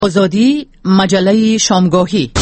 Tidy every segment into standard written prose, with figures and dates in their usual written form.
آزادی مجله شامگاهی.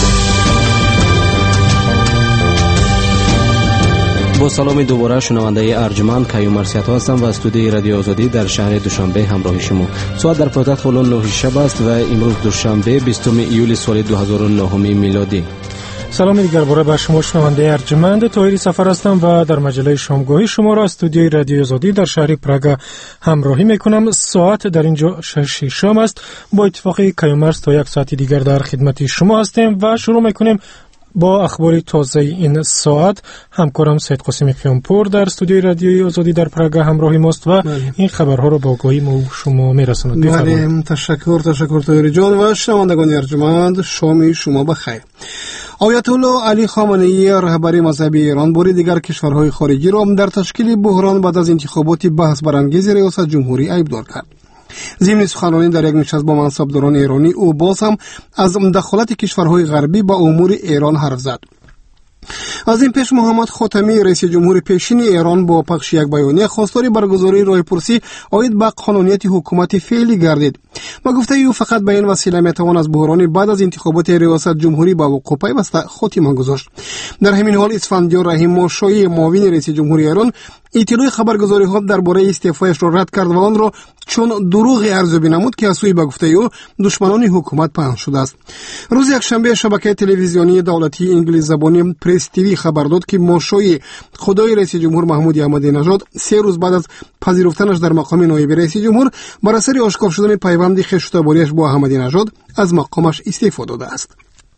با سلام دوباره شنونده ارجمند کیومرثیت هستم و استودیوی رادیو آزادی در شهر دوشنبه همراه شما. ساعت در پایتخت خلون 9 شب است و امروز دوشنبه 20 ایول سال 2009 میلادی. سلام دیگر باره به شما شنونده ارجمند. طاهری سفر هستم و در مجله شامگاهی شما را استودیوی رادیو آزادی در شهر پراگ همراهی میکنم. ساعت در اینجا 6 شام است. با اتفاق کیومرث تا یک ساعت دیگر در خدمت شما هستیم و شروع میکنیم با اخبار تازه این ساعت. همکارم سید قاسم خیامپور در استودیوی رادیوی آزادی در پراگ همراهی ماست و این خبرها را با آگاهی ما شما میرساند. بله، تشکر طاهری جان و شنوندگان ارجمند، شام شما بخیر. آیت الله علی خامنه‌ای رهبر مذهبی ایران بار دیگر کشورهای خارجی را در تشکیل بحران بعد از انتخابات بحث برانگیز ریاست جمهوری ایبدار کرد. ضمن سخنرانی در یک نشست با منصبداران ایرانی او باز هم از دخالت کشورهای غربی با امور ایران حرف زد. از این پیش محمد خاتمی رئیس جمهور پیشین ایران با پخش یک بیانیه خواستار برگزاری راهپرسی عاید به قانونیت حکومت فعلی گردید و گفته او فقط به این وسیله میتوان از بحران بعد از انتخابات ریاست جمهوری به وقوع پیوسته خاتمه گذاشت. در همین حال اسفندیار رحیم ماشایی معاون رئیس جمهور ایران اطلاع خبرگزاری ها درباره استعفایش را رد کرد و آن را چون دروغ ارزیابی نمود که از سوی به گفته او دشمنان حکومت پنهان شده است. روز یکشنبه شبکه تلویزیونی دولتی انگلیس زبانی پرس تیوی خبر داد که ماشایی خدای رئیس جمهور محمود احمدی نژاد 3 روز بعد از پذیرفتنش در مقام نایب رئیس جمهور بر اثر آشکار شدن پیوند خویشتباریش با احمدی نژاد از مقامش استعفا داده است.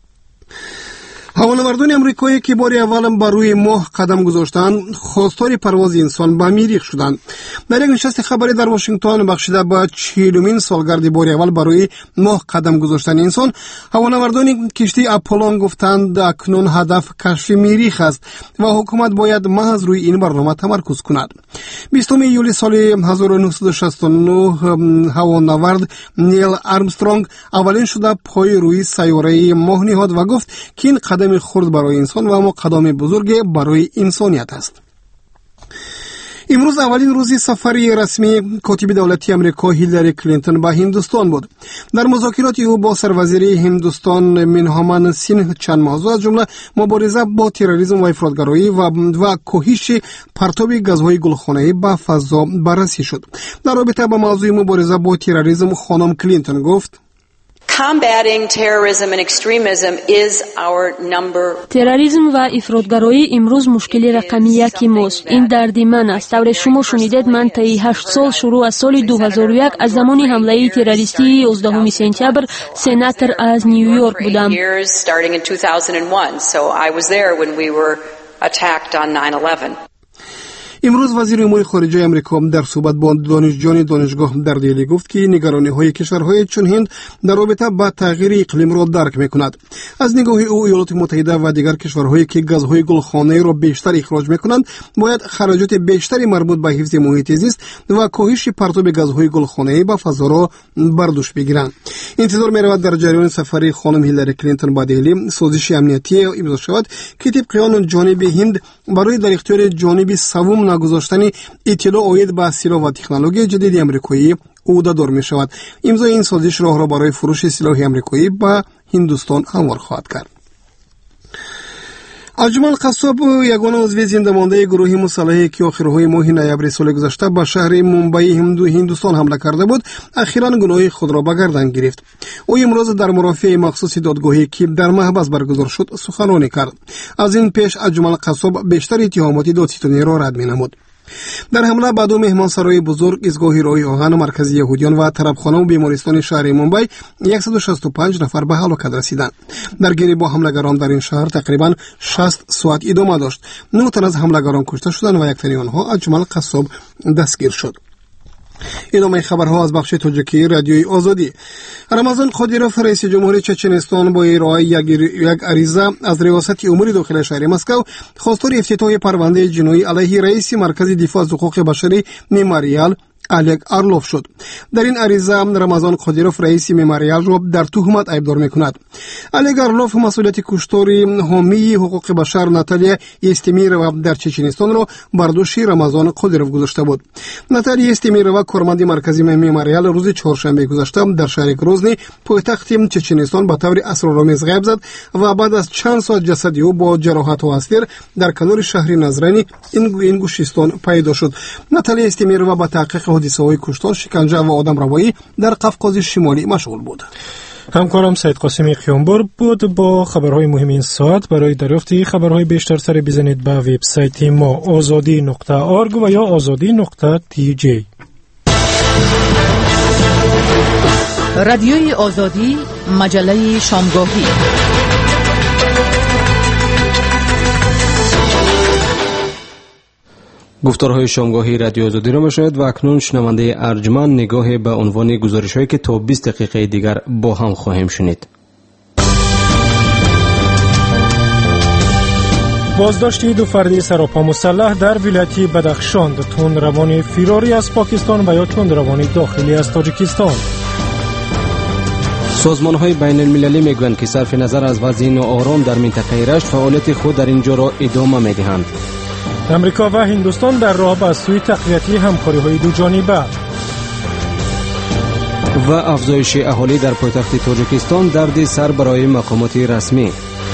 هوانوردان امریکایی که بار اول بر روی ماه قدم گذاشتند خواستار پرواز انسان به مریخ شدند. در یک نشست خبری در واشنگتن بخشیده به 40مین سالگرد بار اول بر روی ماه قدم گذاشتن انسان، هوانوردان کشتی آپولون گفتند اکنون هدف کشف مریخ است و حکومت باید محض روی این برنامه تمرکز کند. 20 ایول سال 1969 هوانورد نیل آرمسترونگ اولین شده پای روی سیاره ماه نهاد و گفت که این قدم خرد برای انسان و اما قدم بزرگ برای انسانیت است. امروز اولین روز سفری رسمی کاتب دولتی آمریکا هیلاری کلینتون به هندوستان بود. در مذاکرات او با سروزیر هندوستان منهامن سینه چند موضوع از جمله مبارزه با تروریسم و افراطگرایی و کاهش پرتاب گازهای گلخانه‌ای به فضا بررسی شد. در رابطه با موضوع مبارزه با تروریسم خانم کلینتون گفت: تروریسم و افراطگرایی امروز مشکل رقمی یکی ماست. این درد من است. طور شما شنیدید من طی 8 سال شروع از سال 2001 از زمان حمله تروریستی 11 سپتامبر سناتور از نیویورک بودم. امروز وزیر امور خارجه آمریکا در صحبت با دانشجویان دانشگاه در دهلی گفت که نگرانی‌های کشورهای چون هند در رابطه با تغییر اقلیم را درک می‌کند. از نگاه او ایالات متحده و دیگر کشورهایی که گازهای گلخانه‌ای را بیشتر اخراج می‌کنند باید خراجات بیشتری مربوط به حفظ محیط زیست و کاهش پرتاب گازهای گلخانه‌ای به فضا را بر دوش بگیرند. انتظار می‌رود در جریان سفر خانم هیلاری کلینتون به دهلی سازش امنیتی امضا شود که طبق آن جانب هند برای در اختیار جانب سوم نگذاشتن اطلاع عاید به سلاح و تکنولوژی جدید آمریکایی عهده دار می شود. امضای این سازش راه را برای فروش سلاح آمریکایی به هندوستان هموار خواهد کرد. اجمل قصاب یگانه عضو زنده مانده گروه مسلحی که آخرهای ماه نوامبر سال گذشته به شهر ممبئی هندوستان حمله کرده بود اخیراً گناه خود را به گردن گرفت. او امروز در مرافع مخصوص دادگاهی که در محبس برگزار شد سخنرانی کرد. از این پیش اجمل قصاب بیشتر اتهامات دادستانی را رد می‌نمود. در حمله به 2 مهمانسرای بزرگ، ایستگاه راه آهن مرکزی یهودیان و طبخانه و بیمارستان شهر ممبئی 165 نفر به هلاکت رسیدند. درگیری با حملگران در این شهر تقریبا 60 ساعت ادامه داشت. 9 تن از حملگران کشته شدند و یک تن آنها اجمل قصاب دستگیر شد. ادامه خبرها از بخش تاجیکی رادیوی آزادی. رمضان قادیروف رئیس جمهور چچنستان با ارائه یک عریضه از ریاست امور داخلی شهر مسکو خواستار افتتاح پرونده جنایی علیه رئیس مرکز دفاع از حقوق بشری مموریال الگ ارلوف شد. در این عریضه رمضان قادیروف رئیس مموریال را در تهمت ایبدار می‌کند. الگ ارلوف مسئولیت کشتاری حامی حقوق بشر ناتالیا استمیروا در چچنستان را بر دوش رمضان قادیروف گذاشته بود. ناتالیا استمیروا کارمند مرکزی مموریال روز چهارشنبه گذشته در شهر گروزنی پایتخت چچنستان به طور اسرارآمیز غیب زد و بعد از چند ساعت جسد او با جراحت و اسیر در کنار شهر نظرانی این گوشستان پیدا شد. ناتالیا استمیروا با تحقیق حادثه‌های کشتار، شکنجه و آدمروایی در قفقاز شمالی مشغول بود. همکارم سید قاسمی قیامبر بود با خبرهای مهم این ساعت. برای دریافت خبرهای بیشتر سر بزنید به وبسایت ما azadi.org و یا azadi.tj. رادیوی آزادی، مجله شامگاهی. گفتارهای شامگاهی رادیو آزادی را میشنوید و اکنون شنونده ارجمند نگاه به عنوان گزارش‌هایی که تا 20 دقیقه دیگر با هم خواهیم شنید. بازداشت دو فردی سراپا مسلح در ولایت بدخشان، تندروان فراری از پاکستان و یا تندروان داخلی از تاجیکستان. سازمان‌های بین المللی میگویند که صرف نظر از وضع ناآرام در منطقه رشت فعالیت خود در اینجا را ادامه می‌دهند. امریکا و هندوستان در راه به سوی تقویت همکاری‌های دو جانبه و افزایش اهالی در پایتخت تاجیکستان درد سر برای مقامات رسمی.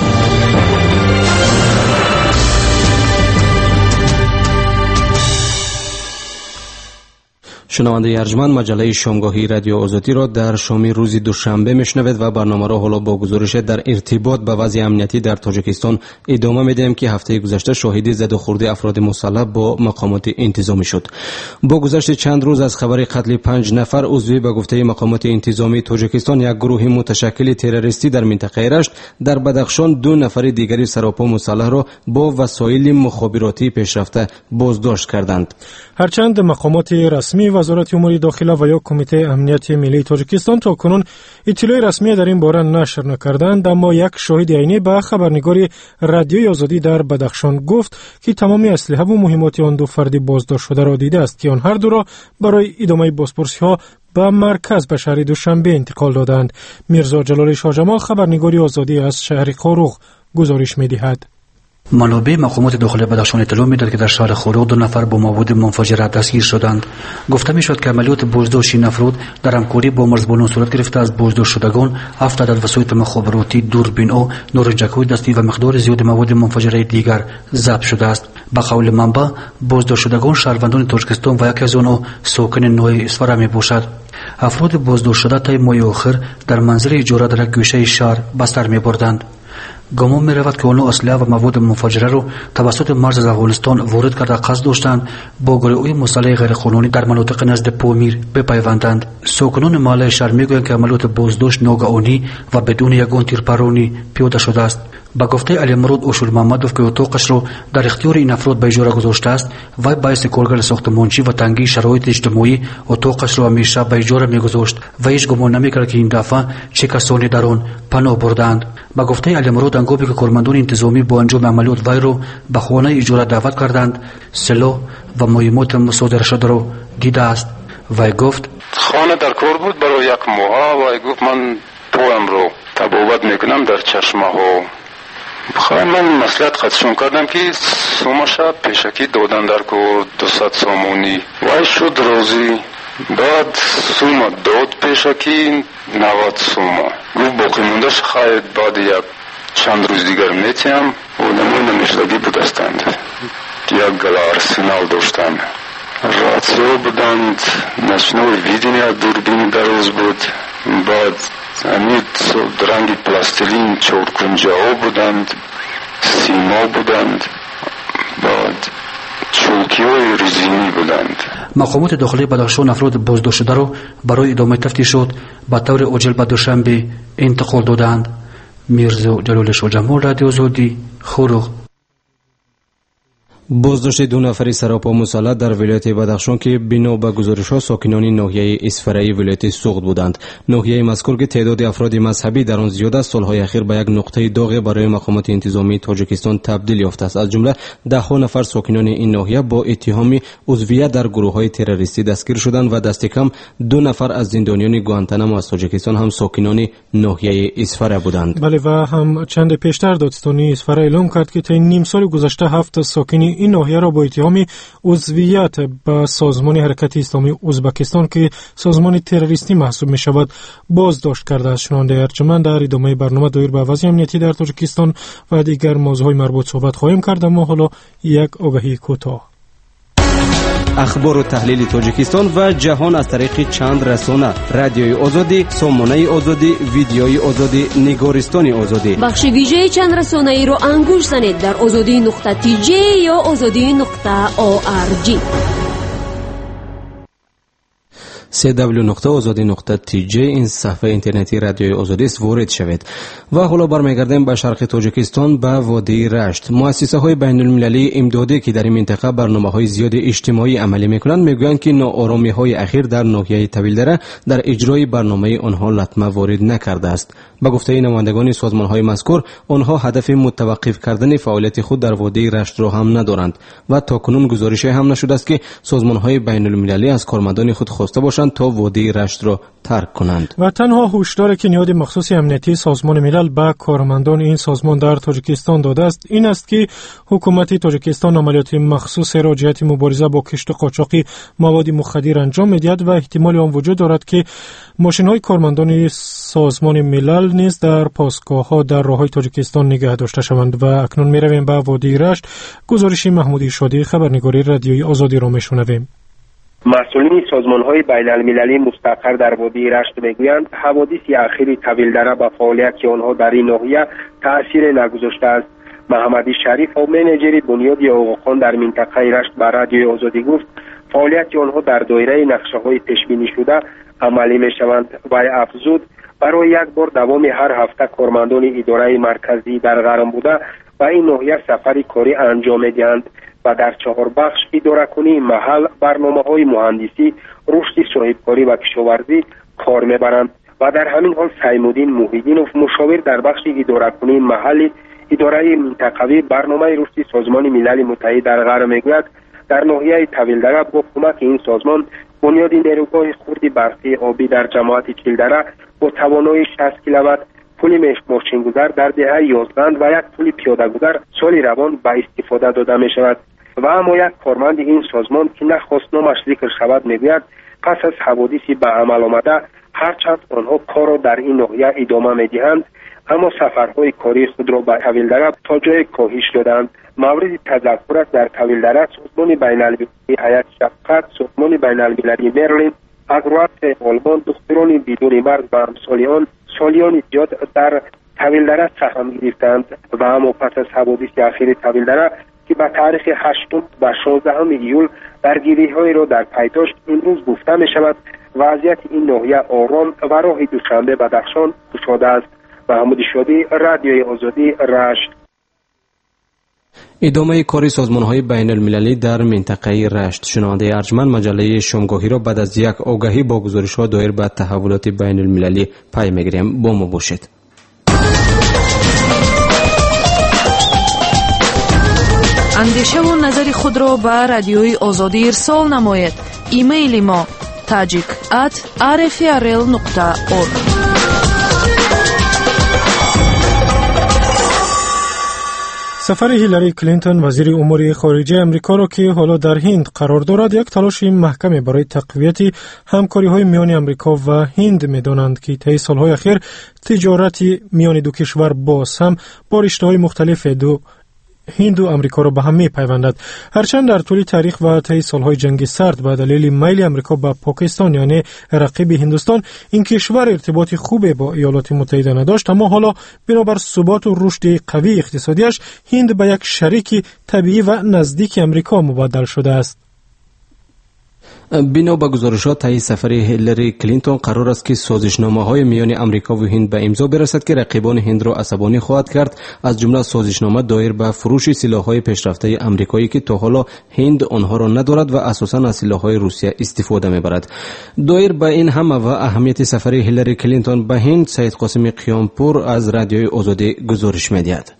شنونده ارجمند، مجله شامگاهی رادیو آزادی را در شام روز دوشنبه میشنوید و برنامه را حالا با گزارش در ارتباط به وضع امنیتی در تاجیکستان ادامه میدهیم که هفته گذشته شاهد زد و خورد افراد مسلح با مقامات انتظامی شد. با گذشت چند روز از خبر قتل 5 نفر عضو به گفته مقامات انتظامی تاجیکستان، یک گروه متشکل تروریستی در منطقه رشت در بدخشان 2 نفر دیگری سراپا مسلح را با وسایل مخابراتی پیشرفته بازداشت کردند. هرچند مقامات رسمی وزارت امور داخله و یا کمیته امنیت ملی تاجیکستان تا کنون اطلاع رسمی در این باره نشر نکردند، اما یک شاهد عینی به خبرنگار رادیوی آزادی در بدخشان گفت که تمام اسلحه و مهمات آن 2 فرد بازداشت شده را دیده است که آن هر دو را برای ادامه بازپرسی‌ها به مرکز به شهر دوشنبه انتقال دادند. میرزا جلال شاه جمال خبرنگار آزادی از شهر قاروق گزارش می‌دهد. منابع مقامات داخلی بدخشان اطلاع می‌داد که در شهر قاروق 2 نفر با مواد منفجره دستگیر شدند. گفته می‌شد که عملیات بازداشت این افراد در همکاری با مرزبانان صورت گرفته. از بازداشت شدگان 7 عدد وسایل مخابراتی، دوربین‌ها، نارنجک‌های دستی و مقدار زیاد مواد منفجره دیگر ضبط شده است. به قول منبع، بازداشت شدگان شهروندان تاجیکستان و یکی از آنها ساکن نوع اصفهان میباشد. افراد بازداشت شده تا ماه آخر در منزل اجاره در گوشه شهر به سر می‌بردند. گمان می رود که آنها اسلحه و مواد منفجره را توسط مرز افغانستان وارد کرده قصد داشتند با گروه‌های مسلح غیرقانونی در مناطق نزد پامیر بپیوندند. ساکنان محله شهر میگویند که عملیات بازداشت ناگهانی و بدون یگان تیرپرانی پیاده شده است. با گفته علی مرود اوشول محمدوف که اتاقش را در اختیار این افراد به اجاره گذاشته است، وی باعث کارگر ساختمانچی و تنگی شرایط اجتماعی اتاقش را همیشه به اجاره میگذاشت و هیچ گمان نمیکرد که این دفعه چه کسانی در آن پناه بردند. با گفته علی مرود هنگامی که کارمندان انتظامی با انجام عملیات وی را به خانه اجاره دعوت کردند، سلاح و مهمات مصادره شده را دیده است. وی گفت خانه در کار بود برای 1 ماه و گفت من پایم رو تبابت میکنم در چشمه ها. من مسئلت خدشون کردم که سومشا پیشکی دادن در کار 200 سامونی وای شد راضی. بعد سوم داد پیشکی 90 سوم گفت باقی موندهش خواهد بعد یک چند روز دیگر میتیم. آدمای نمیشدگی بودستند، یک گل ارسنال داشتن، راتیو بودند، نشنال ویدینی دوربین دراز بود. بعد امید رنگی پلاستیلین 4 کنجه ها بودند، سیما بودند، بعد چوکی های رزینی بودند. مقامات داخلی بدخشان افراد بازداشت شده را برای ادامه تفتیشات به طور عاجل به دوشنبه انتقال دادند. میرزا جلال شاه جمال رادیو آزادی قاروق. بازداشت دو نفری سراپا مسلح در ولایت بدخشان که بنا به گزارش‌ها ساکنان ناحیه اسفرایی ولایت سوغد بودند. ناحیه مذکور که تعداد افراد مذهبی در آن زیاد است، سالهای اخیر به یک نقطه داغ برای مقامات انتظامی تاجیکستان تبدیل یافته است. از جمله ده‌ها نفر ساکنان این ناحیه با اتهام عضویت در گروه‌های تروریستی دستگیر شدند و دست کم 2 نفر از زندانیان گوانتانامو از تاجیکستان هم ساکنان ناحیه اسفره بودند. بله، و هم چند پیشتر دادستانی اسفره اعلام کرد که طی نیم سال گذشته 7 ساکن این ناحیه را با اتهام عضویت به سازمان حرکت اسلامی ازبکستان که سازمان تروریستی محسوب می شود بازداشت کرده است. شنونده ارجمند در ادامه برنامه دایر به وضع امنیتی در تاجیکستان و دیگر موضوعهای مربوط صحبت خواهیم کرد، اما حالا یک آگهی کوتاه. اخبار و تحلیل تاجیکستان و جهان از طریق چند رسانه: رادیوی آزادی، سامانه آزادی، ویدیوی آزادی، نگارستان آزادی. بخش ویژه چند رسانه ای را انگوش زنید در azadi.tj یا azadi.org. www.azadi.tj این صفحه اینترنتی رادیوی آزادی است، وارد شوید. و حالا برمیگردیم به شرق تاجیکستان، به وادی رشت. مؤسسه های بین المللی امدادی که در این منطقه برنامه های زیاد اجتماعی عملی میکنند میگویند که ناآرامی های اخیر در ناحیه طویلدره در اجرای برنامه آنها لطمه وارد نکرده است. به گفته نمایندگان سازمان های مذکور، آنها هدف متوقف کردن فعالیت خود در وادی رشت را هم ندارند و تاکنون گزارشی هم نشده است که سازمان های بین المللی از کارمندان خود خواسته باشند تا وادی رشت را ترک کنند. و تنها هشداری که نهاد مخصوص امنیتی سازمان ملل به کارمندان این سازمان در تاجیکستان داده است این است که حکومت تاجیکستان عملیات مخصوص را جهت مبارزه با کشت قاچاقی مواد مخدر انجام می‌دهد و احتمال آن وجود دارد که ماشین‌های کارمندان سازمان ملل نیز در پاسگاه‌ها در راه‌های تاجیکستان نگه داشته شوند. و اکنون می‌رویم به وادی رشت. گزارش محمودی شادی، خبرنگاری رادیوی آزادی را می‌شنویم. مسئولین سازمان‌های بین‌المللی مستقر در وادی رشت میگویند حوادث اخیر طویلدره به فعالیت آنها در این ناحیه تأثیر نگذاشته است. محمد شریف و منیجر بنیاد آقاخان در منطقه رشت به رادیوی آزادی گفت فعالیت آنها در دایره نقشه‌های پیش‌بینی شده عملی می‌شوند و افزود برای یک بار دوام هر هفته کارمندان اداره مرکزی در غرم بوده و این ناحیه سفری کاری انجام می‌دهند و در 4 بخش اداره‌کنی محل، برنامه‌های مهندسی، رشد صاحبکاری و کشاورزی کار می‌برند و در همین حال سیمودین محیدینوف مشاور در بخش اداره‌کنی محلی اداره منطقوی برنامه رشد سازمان ملل متحد در غرب میگوید در ناحیه طویلدره با کمک این سازمان بنیاد نیروگاه خرد برقی آبی در جماعت چیلدره با توانایی 60 کیلووات، پل ماشینگذار در دهه 11 و یک پل پیاده‌گذر سال روان به استفاده داده می شود. و اما یک کارمند این سازمان که نخواست نامش ذکر شود میگوید پس از حوادثی به عمل آمده هرچند آنها کار را در این ناحیه ادامه میدهند اما سفرهای کاری خود را به طویلدره تا جای کاهش دادند. مورد تذکر است در طویلدره سازمان بین‌المللی حیات شفقت، سازمان بین‌المللی مرلین، اگروات آلمان، دختران بدون مرز و امثال آن سالیان زیاد در طویلدره سهم گرفتند و اما پس از حوادث اخیر طویلدره که به تاریخ 8 و 16 ایول درگیری‌های را در پی داشت امروز گفته می شود وضعیت این ناحیه آرام و راه دوشنبه بدخشان گشاده است. محمود شادی، رادیوی آزادی، رشت. ادامه کار سازمان‌های بین المللی در منطقه رشت. شنونده ارجمند مجله شامگاهی را بعد از یک آگهی با گزارش‌ها دایر به تحولات بین المللی پی می‌گیریم. با ما باشید. اندیشه و نظر خود را به رادیوی آزادی ارسال نمایید. ایمیل ما tajik@rfrl.org. سفر هیلاری کلینتون وزیر امور خارجه امریکا را که حالا در هند قرار دارد یک تلاش محکم برای تقویت همکاری‌های میان امریکا و هند می‌دانند که طی سال‌های اخیر تجارت میان دو کشور باز هم با رشته‌های مختلف هند و امریکا را به هم می‌پیوندد. هرچند در طول تاریخ و طی سال‌های جنگ سرد به دلیل میل امریکا به پاکستان یعنی رقیب هندوستان این کشور ارتباط خوبی با ایالات متحده نداشت، اما حالا بنابر ثبات و رشد قوی اقتصادیش هند به یک شریک طبیعی و نزدیک امریکا مبدل شده است. بنا به گزارشات طی سفر هیلاری کلینتون قرار است که سازشنامه‌های میان آمریکا و هند به امضا برسد که رقیبان هند را عصبانی خواهد کرد، از جمله سازشنامه دایر به فروش سلاح‌های پیشرفته آمریکایی که تا حالا هند آنها را ندارد و اساساً از سلاح‌های روسیه استفاده می‌برد. دایر به این همه و اهمیت سفر هیلاری کلینتون به هند، سید قاسم قیامپور از رادیوی آزادی گزارش می‌دهد.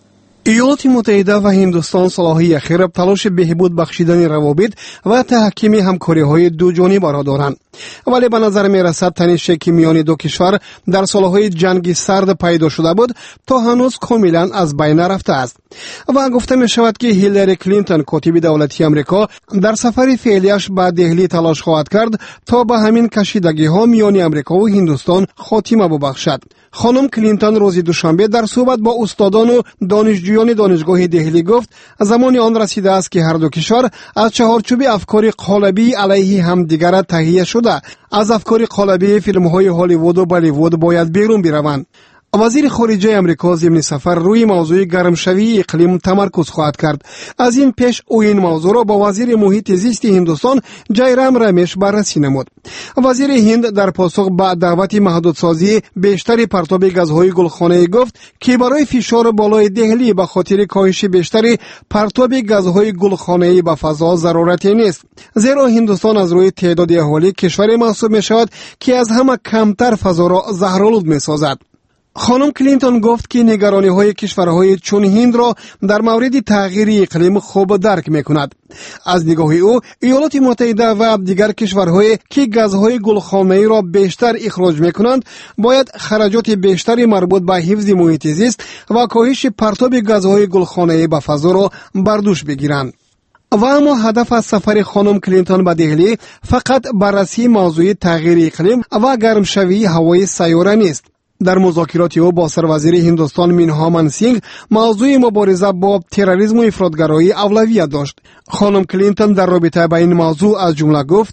ایالات متحده و هندوستان سالهای اخیر تلاش بهبود بخشیدن روابط و تحکیم همکاری‌های دو جانبه را دارند، ولی به نظر می‌رسد تنشی که میان دو کشور در سالهای جنگ سرد پیدا شده بود تا هنوز کاملا از بین نرفته است و گفته می‌شود که هیلاری کلینتون کاتب دولتی آمریکا در سفر فعلیش به دهلی تلاش خواهد کرد تا به همین کشیدگی‌ها میان آمریکا و هندوستان خاتمه ببخشد. خانم کلینتون روز دوشنبه در صحبت با استادان و دانشجویان دانشگاه دهلی گفت زمان آن رسیده است که هر دو کشور از چهارچوب افکار قالبی علیه همدیگر تهیه شده از افکار قالبی فیلم‌های هالیوود و بالیوود باید بیرون بروند. وزیر خارجه امریکا ضمن سفر روی موضوع گرمشوی اقلیم تمرکز خواهد کرد. از این پیش او این موضوع را با وزیر محیط زیست هندوستان جایرام رمیش بررسی نمود. وزیر هند در پاسخ به دعوت محدودسازی بیشتر پرتاب گازهای گلخانه‌ای گفت که برای فشار بالای دهلی به خاطر کاهش بیشتر پرتاب گازهای گلخانه‌ای به فضا ضرورتی نیست، زیرا هندوستان از روی تعداد اهالی کشوری محسوب می‌شود که از همه کمتر فضا را زهرآلود می‌سازد. خانم کلینتون گفت که نگرانی‌های کشورهای چون هند را در مورد تغییر اقلیم خوب درک می‌کند. از نگاه او ایالات متحده و دیگر کشورهایی که گازهای گلخانه‌ای را بیشتر اخراج می‌کنند باید خراجات بیشتری مربوط به حفظ محیط زیست و کاهش پرتاب گازهای گلخانه‌ای به فضا را بر دوش بگیرند. و اما هدف از سفر خانم کلینتون به دهلی فقط بررسی موضوع تغییر اقلیم و گرمشوی هوای سیاره نیست. در مذاکرات او با سروزیر هندوستان مینها منسینگ موضوع مبارزه با تروریسم و افراطگرایی اولویت داشت. خانم کلینتون در رابطه با این موضوع از جمله گفت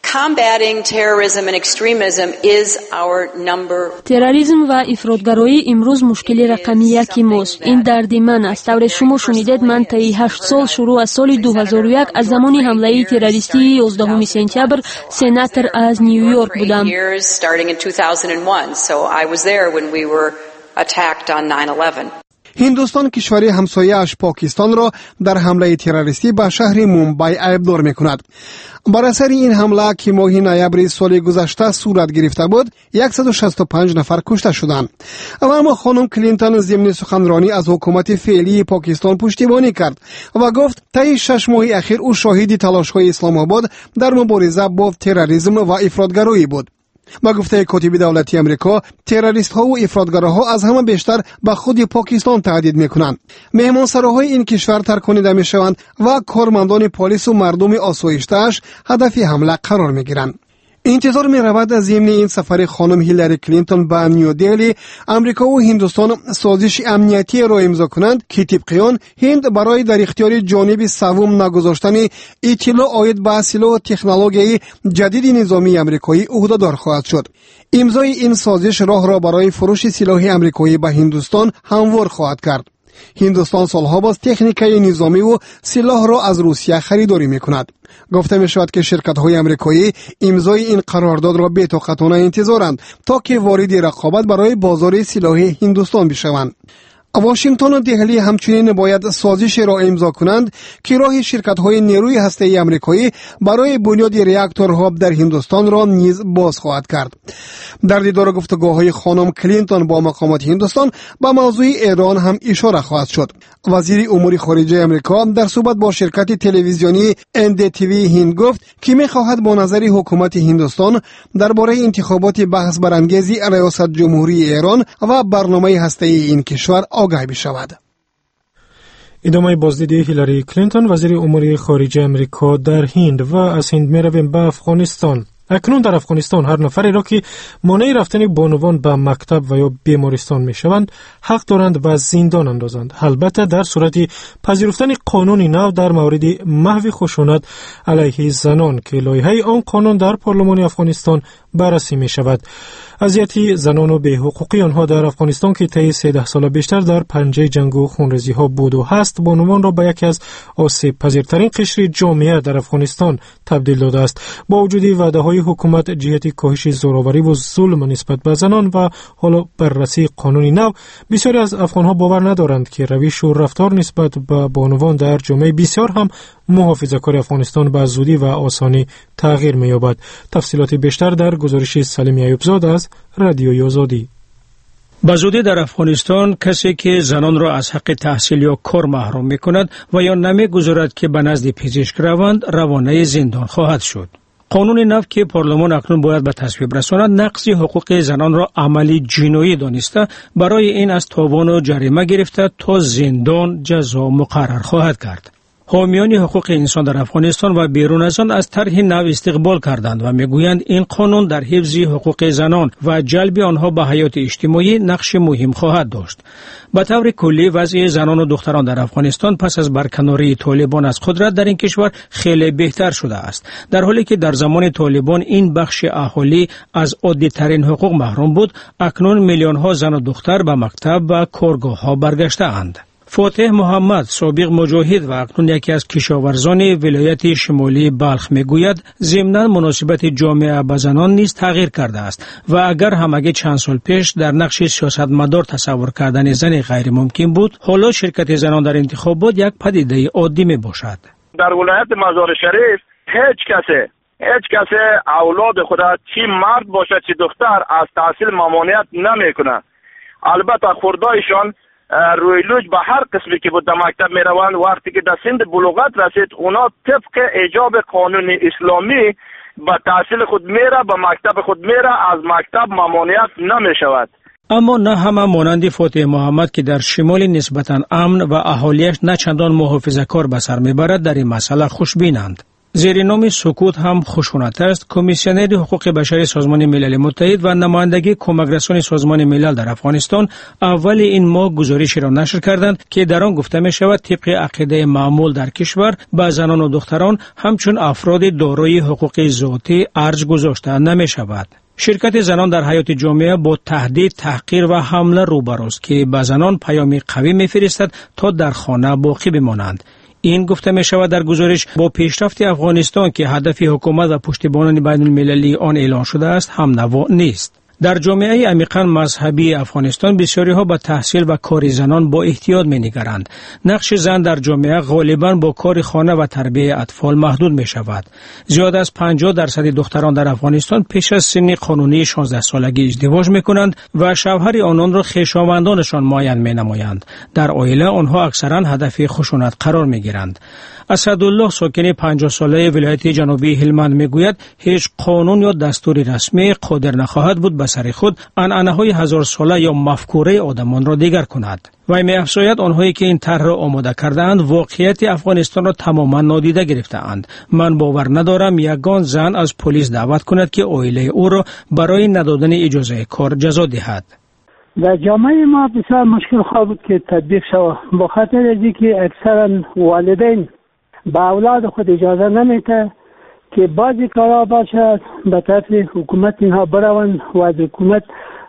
تروریسم و افراطگرایی امروز مشکل رقمی یکی ماست. این دردی من است. طور شما شنیدید من طی 8 سال شروع از سال 2001 از زمان حمله تروریستی 11 سپتامبر سناتور از نیویورک بودم. هندوستان کشور همسایه اش پاکستان را در حمله تروریستی به شهر مومبای عیبدار می‌کند. بر اثر این حمله که ماه نوامبر سال گذشته صورت گرفته بود 165 نفر کشته شدند. اما خانم کلینتون ضمن سخنرانی از حکومت فعلی پاکستان پشتیبانی کرد و گفت طی 6 ماه اخیر او شاهد تلاش‌های اسلام آباد در مبارزه با تروریسم و افراطگرایی بود. با گفته کاتب دولتی آمریکا، تروریست ها و افراطگراها از همه بیشتر به خود پاکستان تهدید میکنند. مهمانسراهای این کشور ترکانیده میشوند و کارمندان پلیس و مردم آسایش‌اش هدف حمله قرار میگیرند. انتظار می رود از ضمن این سفر خانم هیلاری کلینتون به نیو دهلی امریکا و هندوستان سازش امنیتی را امضا کنند که طبق آن هند برای در اختیار جانب سوم نگذاشتن اطلاع عاید به سلاح و تکنولوژی جدید نظامی آمریکایی عهده‌دار خواهد شد. امضای این سازش راه را برای فروش سلاح آمریکایی به هندوستان هموار خواهد کرد. هندوستان سالها باز تکنیکای نظامی و سلاح را از روسیه خریداری میکند. گفته می شود که شرکت های آمریکایی امضای این قرارداد را بی‌طاقتانه انتظارند تا که وارد رقابت برای بازار سلاح هندوستان بشوند. واشنگتن و دهلی همچنین باید سازش را امضا کنند که راه شرکت‌های نیروی هسته‌ای آمریکایی برای بنیاد راکتورها در هندوستان را نیز باز خواهد کرد. در دیدار گفتگوهای خانم کلینتون با مقامات هندوستان به موضوع ایران هم اشاره خواهد شد. وزیر امور خارجه آمریکا در صحبت با شرکت تلویزیونی NDTV هند گفت که می‌خواهد با نظر حکومت هندوستان درباره انتخابات بحث برانگیز ریاست جمهوری ایران و برنامه هسته‌ای این کشور آگاه بشود. ادامه بازدید هیلاری کلینتون وزیر امور خارجه آمریکا در هند و از هند می‌رویم به افغانستان. اکنون در افغانستان هر نفری را که مانع رفتن بانوان به مکتب و یا بیمارستان میشوند حق دارند به زندان اندازند، البته در صورت پذیرفتن قانون نو در مورد محو خشونت علیه زنان که لایحه آن قانون در پارلمان افغانستان بررسی می شود. اذیت زنان و بی‌حقوقی آنها در افغانستان که طی 13 سال بیشتر در پنجه جنگ و خونریزی ها بود و هست، با عنوان را به یکی از آسیب پذیرترین قشر جامعه در افغانستان تبدیل داده است. با وجود وعده های حکومت جهت کاهش زورآوری و ظلم نسبت به زنان و حالا بررسی قانون نو، بسیاری از افغانها باور ندارند که روش و رفتار نسبت به بانوان در جامعه بسیار هم محافظه‌کار افغانستان به زودی و آسانی تغییر می‌یابد. تفصیلات بیشتر در گزارش سلیم ایوبزاد از رادیوی آزادی. به زودی در افغانستان کسی که زنان را از حق تحصیل یا کار محروم می‌کند و یا نمی‌گذارد که به نزد پزشک روند، روانه زندان خواهد شد. قانون نو که پارلمان اکنون باید به تصویب رساند، نقض حقوق زنان را عملی جنایی دانسته، برای این از تاوان و جریمه گرفته تا زندان جزا مقرر خواهد کرد. حامیان حقوق انسان در افغانستان و بیرون از آن از طرح نو استقبال کردند و میگویند این قانون در حفظ حقوق زنان و جلب آنها به حیات اجتماعی نقش مهم خواهد داشت. به طور کلی وضع زنان و دختران در افغانستان پس از برکناری طالبان از قدرت در این کشور خیلی بهتر شده است، در حالی که در زمان طالبان این بخش اهالی از عادی ترین حقوق محروم بود. اکنون میلیون ها زن و دختر به مکتب و کارگاه ها برگشته اند. فاتح محمد، سابق مجاهد و اکنون یکی از کشاورزان ولایت شمالی بلخ میگوید ضمناً مناسبت جامعه با زنان نیز تغییر کرده است و اگر همگی چند سال پیش در نقش سیاستمدار تصور کردن زن غیر ممکن بود، حالا شرکت زنان در انتخابات یک پدیده عادی می باشد. در ولایت مزار شریف هیچ کسی اولاد خود چی مرد باشد چی دختر از تحصیل ممانعت نمیکنه. البته خردایشان رویلوج به هر قسمی که بود در مکتب می روند، وقتی که در سن بلوغت رسید اونا طبق ایجاب قانون اسلامی به تحصیل خود میره، به مکتب خود میره، از مکتب ممانعت نمی شود. اما نه همه مانند فاتح محمد که در شمال نسبتاً امن و اهالیش نه چندان محافظه‌کار به سر میبرد در این مسئله خوشبینند. زیر نام سکوت هم خشونت است، کمیسیونر حقوق بشر سازمان ملل متحد و نمایندگی کمک رسان سازمان ملل در افغانستان اول این ماه گزارشی را نشر کردند که در آن گفته می شود طبق عقیده معمول در کشور به زنان و دختران همچون افراد دارای حقوق ذاتی ارج گذاشته نمی شود. شرکت زنان در حیات جامعه با تهدید، تحقیر و حمله روبروست که به زنان پیامی قوی می‌فرستد تا در خانه باقی بمانند. این گفته می شود در گزارش با پیشرفت افغانستان که هدف حکومت و پشتیبانان بین المللی آن اعلان شده است هم نوا نیست. در جامعه عمیقاً مذهبی افغانستان بسیاری ها به تحصیل و کار زنان با احتیاط می نگرند. نقش زن در جامعه غالباً با کار خانه و تربیت اطفال محدود می شود. زیاد از 50% دختران در افغانستان پیش از سن قانونی 16 سالگی ازدواج می کنند و شوهر آنان را خویشاوندانشان معین می نمایند. در عائله آنها اکثراً هدف خشونت قرار می گیرند. اسدالله ساکن 50 ساله ولایت جنوبی هلمند میگوید هیچ قانون یا دستور رسمی قادر نخواهد بود به سر خود عنعنه‌های هزار ساله یا مفکوره آدمان را دیگر کند. و می‌افزاید آنهایی که این طرح را آماده کرده‌اند واقعیت افغانستان را تماما نادیده گرفته‌اند. من باور ندارم یگان زن از پلیس دعوت کند که عائله او را برای ندادن اجازه کار جزا دهد. در جامعه ما بسیار مشکل خواهد بود که تطبیق شود، به خاطر اینکه اکثرا والدین با اولاد خود اجازه نمیده که بعضی کارا باشد به طرف حکومت اینها بروند و از حکومت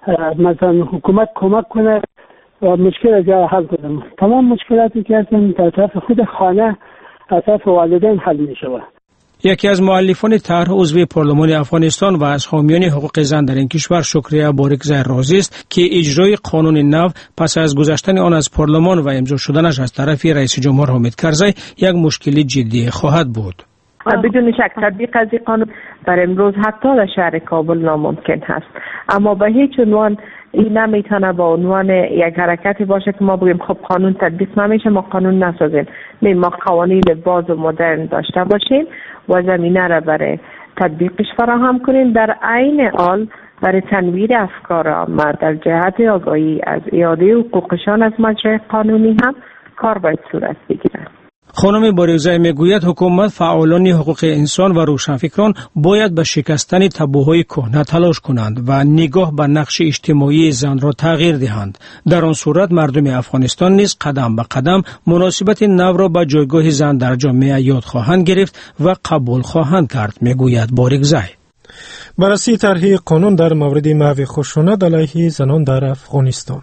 مثلا حکومت کمک کنه و مشکل از جای حل کنه. تمام مشکلاتی که هستن در طرف خود خانه از طرف والدین حل می شود. یکی از مؤلفان طرح عضو پارلمان افغانستان و از حامیان حقوق زن در این کشور شکریه بارکزای راضی است که اجرای قانون نو پس از گذشتن آن از پارلمان و امضا شدنش از طرف رئیس جمهور حامد کرزی یک مشکل جدی خواهد بود. بدون شک تطبیق از این قانون بر امروز حتی در شهر کابل ناممکن هست، اما به هیچ عنوان این نمیتونه با عنوان یک حرکتی باشه که ما بگیم خب قانون تطبیق نمیشه ما قانون نسازیم. ما قوانین باز و مدرن داشته باشیم و زمینه را برای تطبیقش فراهم کنیم، در عین حال برای تنویر افکار عامه در جهت آگاهی از اعاده حقوقشان از مجرای قانونی هم کار باید صورت بگیرد. خانم بارکزای میگوید حکومت، فعالان حقوق انسان و روشنفکران باید به شکستن تابوهای کهنه تلاش کنند و نگاه به نقش اجتماعی زن را تغییر دهند. در آن صورت مردم افغانستان نیز قدم به قدم مناسبت نو را به جایگاه زن در جامعه یاد خواهند گرفت و قبول خواهند کرد، میگوید بارکزای. بررسی طرح قانون در مورد محو خشونت علیه زنان در افغانستان.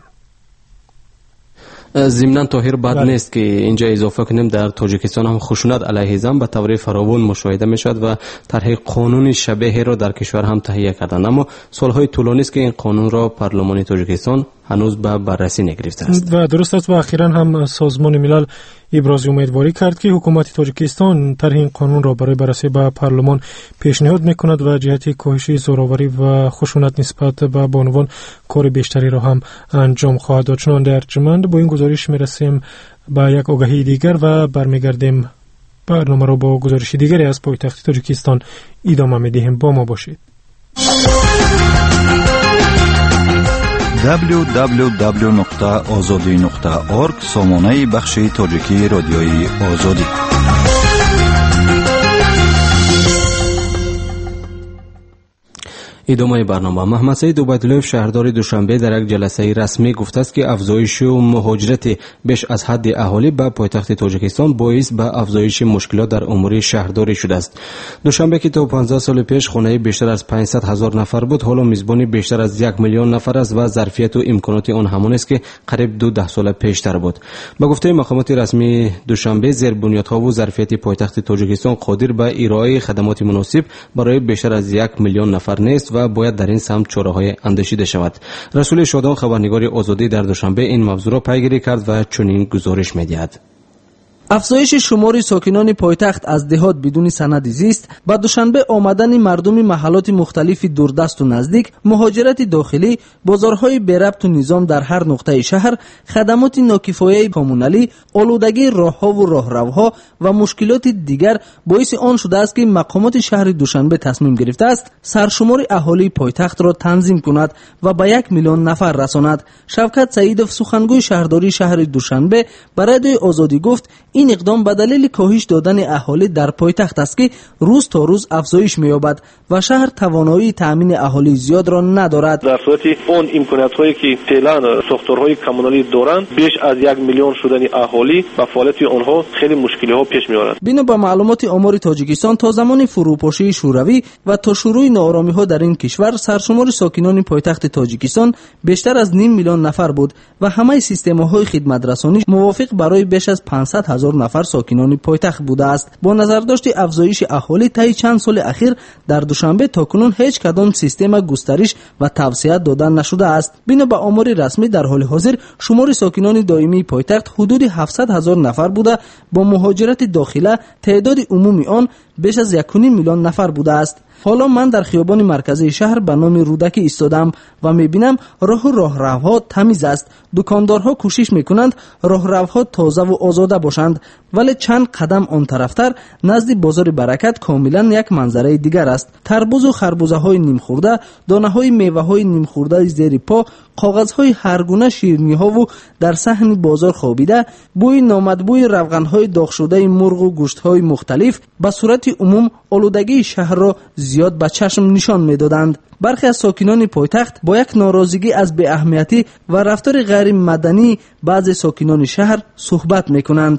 ضمناً طاهر بد نیست که اینجا اضافه کنیم در تاجیکستان هم خشونت علیه زن به طور فراوان مشاهده می شود و طرح قانون شبیه را در کشور هم تهیه کردند، اما سالهای طولانی است که این قانون را پارلمان تاجیکستان هنوز به بررسی نگرفته است. و درست است و اخیراً هم سازمان ملل ابراز امیدواری کرد که حکومت تاجیکستان طرح این قانون را برای بررسی به پارلمان پیشنهاد میکند و جهت کاهش زوراوری و خشونت نسبت به بانوان کار بیشتری را هم انجام خواهد داد. چنانچه ارجمند با این گزارش میرسیم به یک آگهی دیگر و برمیگردیم برنامه را با گزارش دیگری از پایتخت تاجیکستان ادامه میدهیم. با ما باشید. www.azadi.org سامانه بخش تاجیکی رادیوی آزادی. ادامه برنامه. محمد سعید عبیداللهیف شهردار دوشنبه در یک جلسه رسمی گفته است که افزایش مهاجرت بیش از حد اهالی به پایتخت تاجیکستان باعث به افزایش مشکلات در امور شهرداری شده است. دوشنبه که تا 15 سال پیش خانه بیشتر از 500,000 نفر بود، حالا میزبانی بیشتر از 1 میلیون نفر است و ظرفیت و امکانات آن همان است که قریب 2 سال پیشتر بود. با گفته مقامات رسمی دوشنبه، زیربنیادها و ظرفیت پایتخت تاجیکستان قادر به ارائه خدمات مناسب برای بیشتر از 1 میلیون نفر نیست و باید در این سمت چاره‌های اندیشیده شود. رسول شادان خبرنگار آزادی در دوشنبه این موضوع را پیگیری کرد و چنین گزارش می‌دهد. افزایش شمار ساکنان پایتخت از دهات بدون سند زیست، با دوشنبه آمدن مردم محلات مختلف دوردست و نزدیک، مهاجرت داخلی، بازارهای بی‌ربط و نظام در هر نقطه شهر، خدمات ناکفایه کمونالی، آلودگی راهها و راهروها و مشکلات دیگر باعث آن شده است که مقامات شهر دوشنبه تصمیم گرفته است سرشمار اهالی پایتخت را تنظیم کند و به 1 میلیون نفر رساند. شوکت سعیدов سخنگوی شهرداری شهر دوشنبه برای رادیوی آزادی گفت این اقدام به دلیل کاهش دادن اهالی در پایتخت است که روز تا روز افزایش می‌یابد و شهر توانایی تامین اهالی زیاد را ندارد. در صورتی اون امکانات‌هایی که فعلا ساختارهای کمونالی دارند، بیش از 1 میلیون شدن اهالی و فعالیت آنها خیلی مشکل‌ها پیش می‌آورد. بنا به معلومات آمار تاجیکستان، تا زمان فروپاشی شوروی و تا شروع ناآرامی‌ها در این کشور، سرشمار ساکنان پایتخت تاجیکستان بیشتر از نیم میلیون نفر بود و همه سیستم‌های خدمت‌رسانی موافق برای بیش از 500,000 نفر ساکنان پایتخت بوده است. با نظر داشت افزایش اهالی طی چند سال اخیر، در دوشنبه تاکنون هیچ کدام سیستم گسترش و توسعه دادن نشده است. بنا به آمار رسمی، در حال حاضر شمار ساکنان دائمی پایتخت حدود 700,000 نفر بوده، با مهاجرت داخله تعداد عمومی آن بیش از 1.5 میلیون نفر بوده است. حالا من در خیابان مرکزی شهر به نام رودکی ایستادم و میبینم راه و راهروها تمیز است. دکاندارها کوشش میکنند راهروها تازه و آزاده باشند، ولی چند قدم آن طرفتر نزد بازار برکت کاملا یک منظره دیگر است. تربوز و خربوزه های نیم خورده، دانه های میوه های نیم خورده زیر پا، کاغذ های هر گونه شیرینی ها و در صحن بازار خوابیده، بوی نامطبوع روغن های داغ شده مرغ و گوشت های مختلف به صورت عموم آلودگی شهر را زیاد به چشم نشان میدادند. برخی از ساکنان پایتخت با یک ناراضگی از بی اهمیتی و رفتار غیر مدنی بعضی ساکنان شهر صحبت میکنند.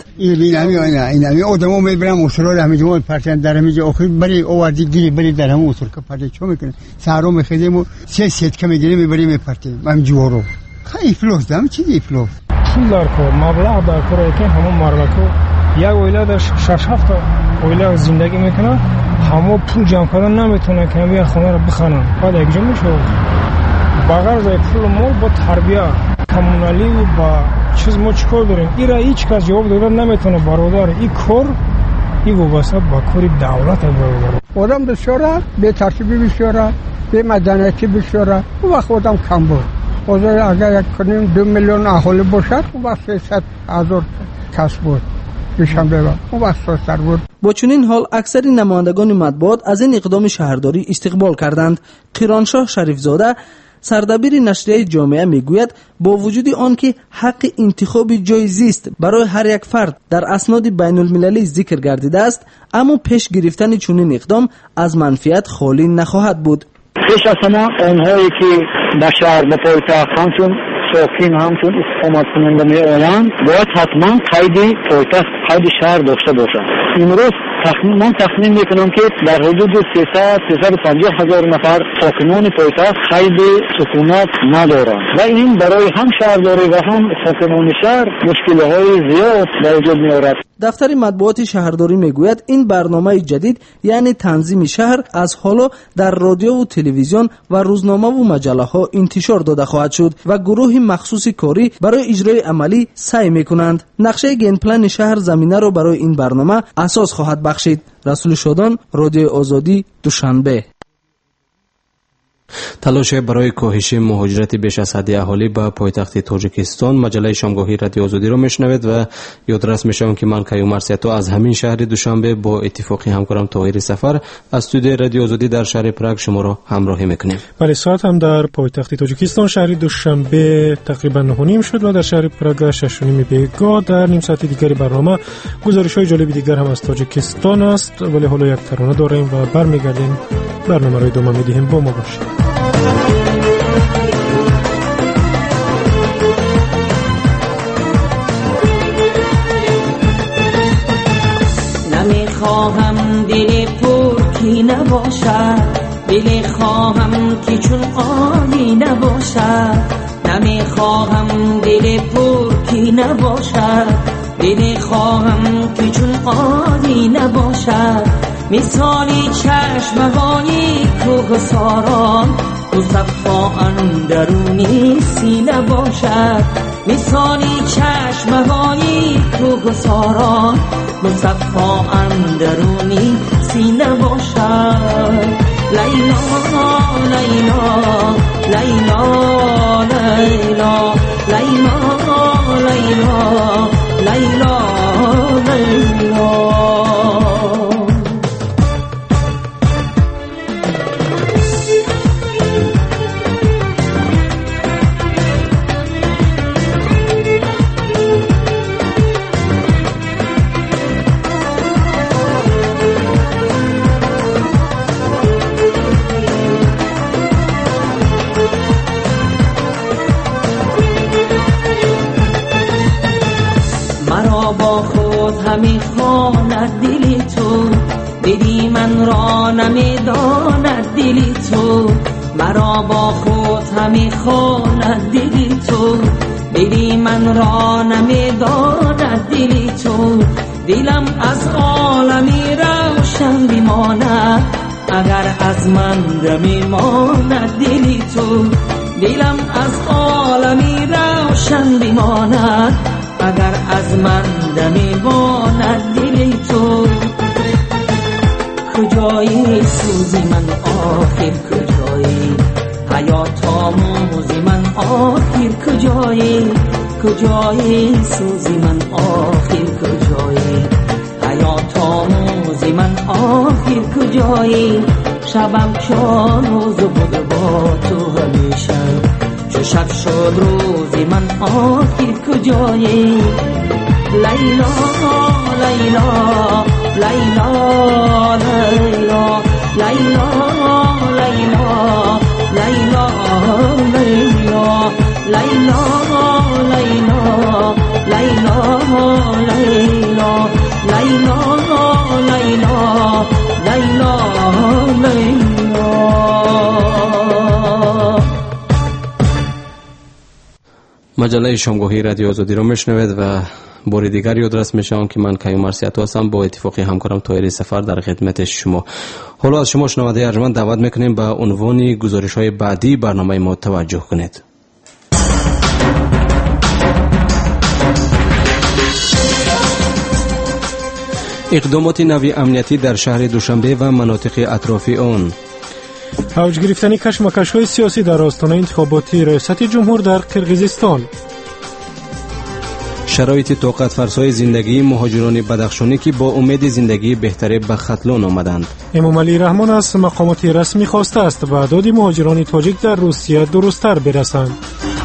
این آدمو میبرن اصرار همه جماعت پرتن در همه جا آخر برای آوردی گیری برای در همه اصرار که پرتن چو میکنه سهرو میخیدیم و 3 سیتکه میگیریم میبریم میپرتیم هم جوارو خیلی افلاس دارم چیزی افلاس پول در کار مبلغ در کار که همون مرلکو یک اویله در 6-7 اویله زندگی میکنه، همه پول جمع کردن نمیتونه که بیا خونه رو بخرن. بعد یک جا میشه بغرض پول مال با تربیه کمونالی و با چیز ما چیکار داریم؟ ایرا هیچ کس جواب دادن نمیتونه. برادر این کار این وابسته با کار دولت برادر. آدم بسیاره به ترتیبی بسیاره به مدنیتی بسیاره و وقت آدم کم بود. اگر یک کنیم 2 میلیون اهالی باشد و وقت 300,000 کس بود. با چنین حال اکثر نمایندگان مطبوعات از این اقدام شهرداری استقبال کردند. قیرانشاه شریفزاده سردبیر نشریه جامعه میگوید با وجود آن که حق انتخاب جای زیست برای هر یک فرد در اسناد بین المللی ذکر گردیده است، اما پیش گرفتن چنین اقدام از منفیت خالی نخواهد بود. پیش از همه آنهایی که در شهر به پایتخت همچون ساکن همچون اقامت کننده می آیند باید حتما قید پایتخت قید شهر داشته باشند. امروز من تخمین میکنم که در حدود 350 هزار نفر ساکنان پایتخت خیلی سکونت ندارند و این برای هم شهرداری و هم ساکنان شهر مشکل‌های زیاد به وجود می‌آورد. دفتر مطبوعات شهرداری میگوید این برنامه جدید یعنی تنظیم شهر از حالا در رادیو و تلویزیون و روزنامه و مجله ها انتشار داده خواهد شد و گروه مخصوص کاری برای اجرای عملی سعی میکنند نقشه گین پلان شهر زمینه را برای این برنامه اساس خواهد بخشید. رسول شادان، رادیو آزادی، دوشنبه. تلاش برای کاهش مهاجرت بیش از حد اهالی به پایتخت تاجیکستان. مجله شامگاهی رادیو آزادی را میشنوید و یادرس میشم که من کیومر سیاتو از همین شهر دوشنبه با اتفاقی همکارم طاهر سفر از استودیو رادیو آزادی در شهر پراگ شما را همراهی میکنیم. بله، ساعت هم در پایتخت تاجیکستان شهر دوشنبه تقریبا 9:30 شد و در شهر پراگ 6:30 بیگاه. در نیم ساعت دیگری برنامه گزارش‌های جالب دیگر هم از تاجیکستان است، ولی حالا یک ترانه داریم و برمیگردیم برنامه را ادامه میدیم. با ما باشید. نمیخواهم دل پرکی نباشد، دل خواهم که چون قالی نباشد. نمیخواهم دل پرکی نباشد، دل خواهم که چون قالی نباشد. مثالی چشم‌های کوهساران مصفا اندرونی سینه باشد. مثالی چشم‌های کوهساران مصفا اندرونی سینه باشد. لیلا لیلا لیلا لیلا لیلا لیلا لیلا. همی خواند دلی تو، دیدی من را نمیداند دلی تو. مرا با خود همی خواند دلی تو، دیدی من را نمیداند دلی تو. دلم از عالمی روشن بماند اگر از من میماند دلی تو. دلم از عالمی روشن بماند اگر از من میماند دلی تو. کجایی سوزی من آخر کجایی، حیات آموزی من آخر کجایی. کجایی سوزی من آخر کجایی، حیات آموزی من آخر کجایی. شبم چون روز بود با تو همیشه، چو شب شد روزی من آخر کجایی. لیلا لیلا لیلا لیلا لیلا لیلا لیلا لیلا لیلا لیلا لیلا لیلا لیلا. مجله شامگاهی رادیو آزادی رو میشنوید و بار دیگر یادرس میشم که من کیومر سیاتو هستم با اتفاقی همکارم طاهر سفر در خدمت شما. حالا از شما شنونده ارجمند دعوت میکنیم به عنوان گزارش‌های بعدی برنامه ما توجه کنید. اقدامات نوی امنیتی در شهر دوشنبه و مناطق اطراف آن. اوج گرفتن کشمکش‌های سیاسی در آستانه انتخاباتی ریاست جمهور در قرقیزستان. شرایط طاقت فرسای زندگی مهاجران بدخشانی که با امید زندگی بهتری به ختلان آمدند. امام علی رحمان از مقامات رسمی خواسته است به اعداد مهاجران تاجیک در روسیه درست‌تر برسند.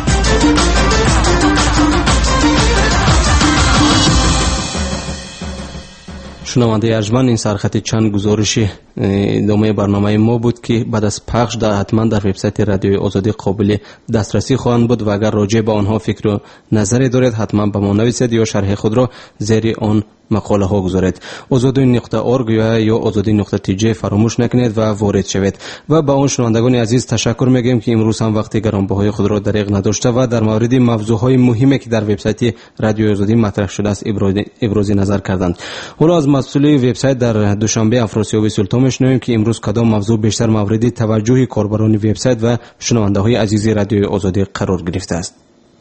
شنونده ارجمند، این سرخط چند گزارش ادامه برنامه ما بود که بعد از پخش در حتما در وبسایت رادیو آزادی قابل دسترسی خواهند بود و اگر راجع به آنها فکر و نظری دارید حتما به ما نویسید یا شرح خود را زیر آن مقاله ها گذارید. azadi.org یا azadi.tj فراموش نکنید و وارد شوید. و به اون شنوندگان عزیز تشکر میگیم که امروز هم وقت گرانبهای خود را دریغ نداشته و در مورد موضوعهای مهمی که در وبسایت رادیو آزادی مطرح شده است ابراز نظر کردند. حالا از مسئول وبسایت در دوشنبه افراسیاب سلطان میشنویم که امروز کدام موضوع بیشتر مورد توجه کاربران وبسایت و شنونده های عزیز رادیو آزادی قرار گرفته است.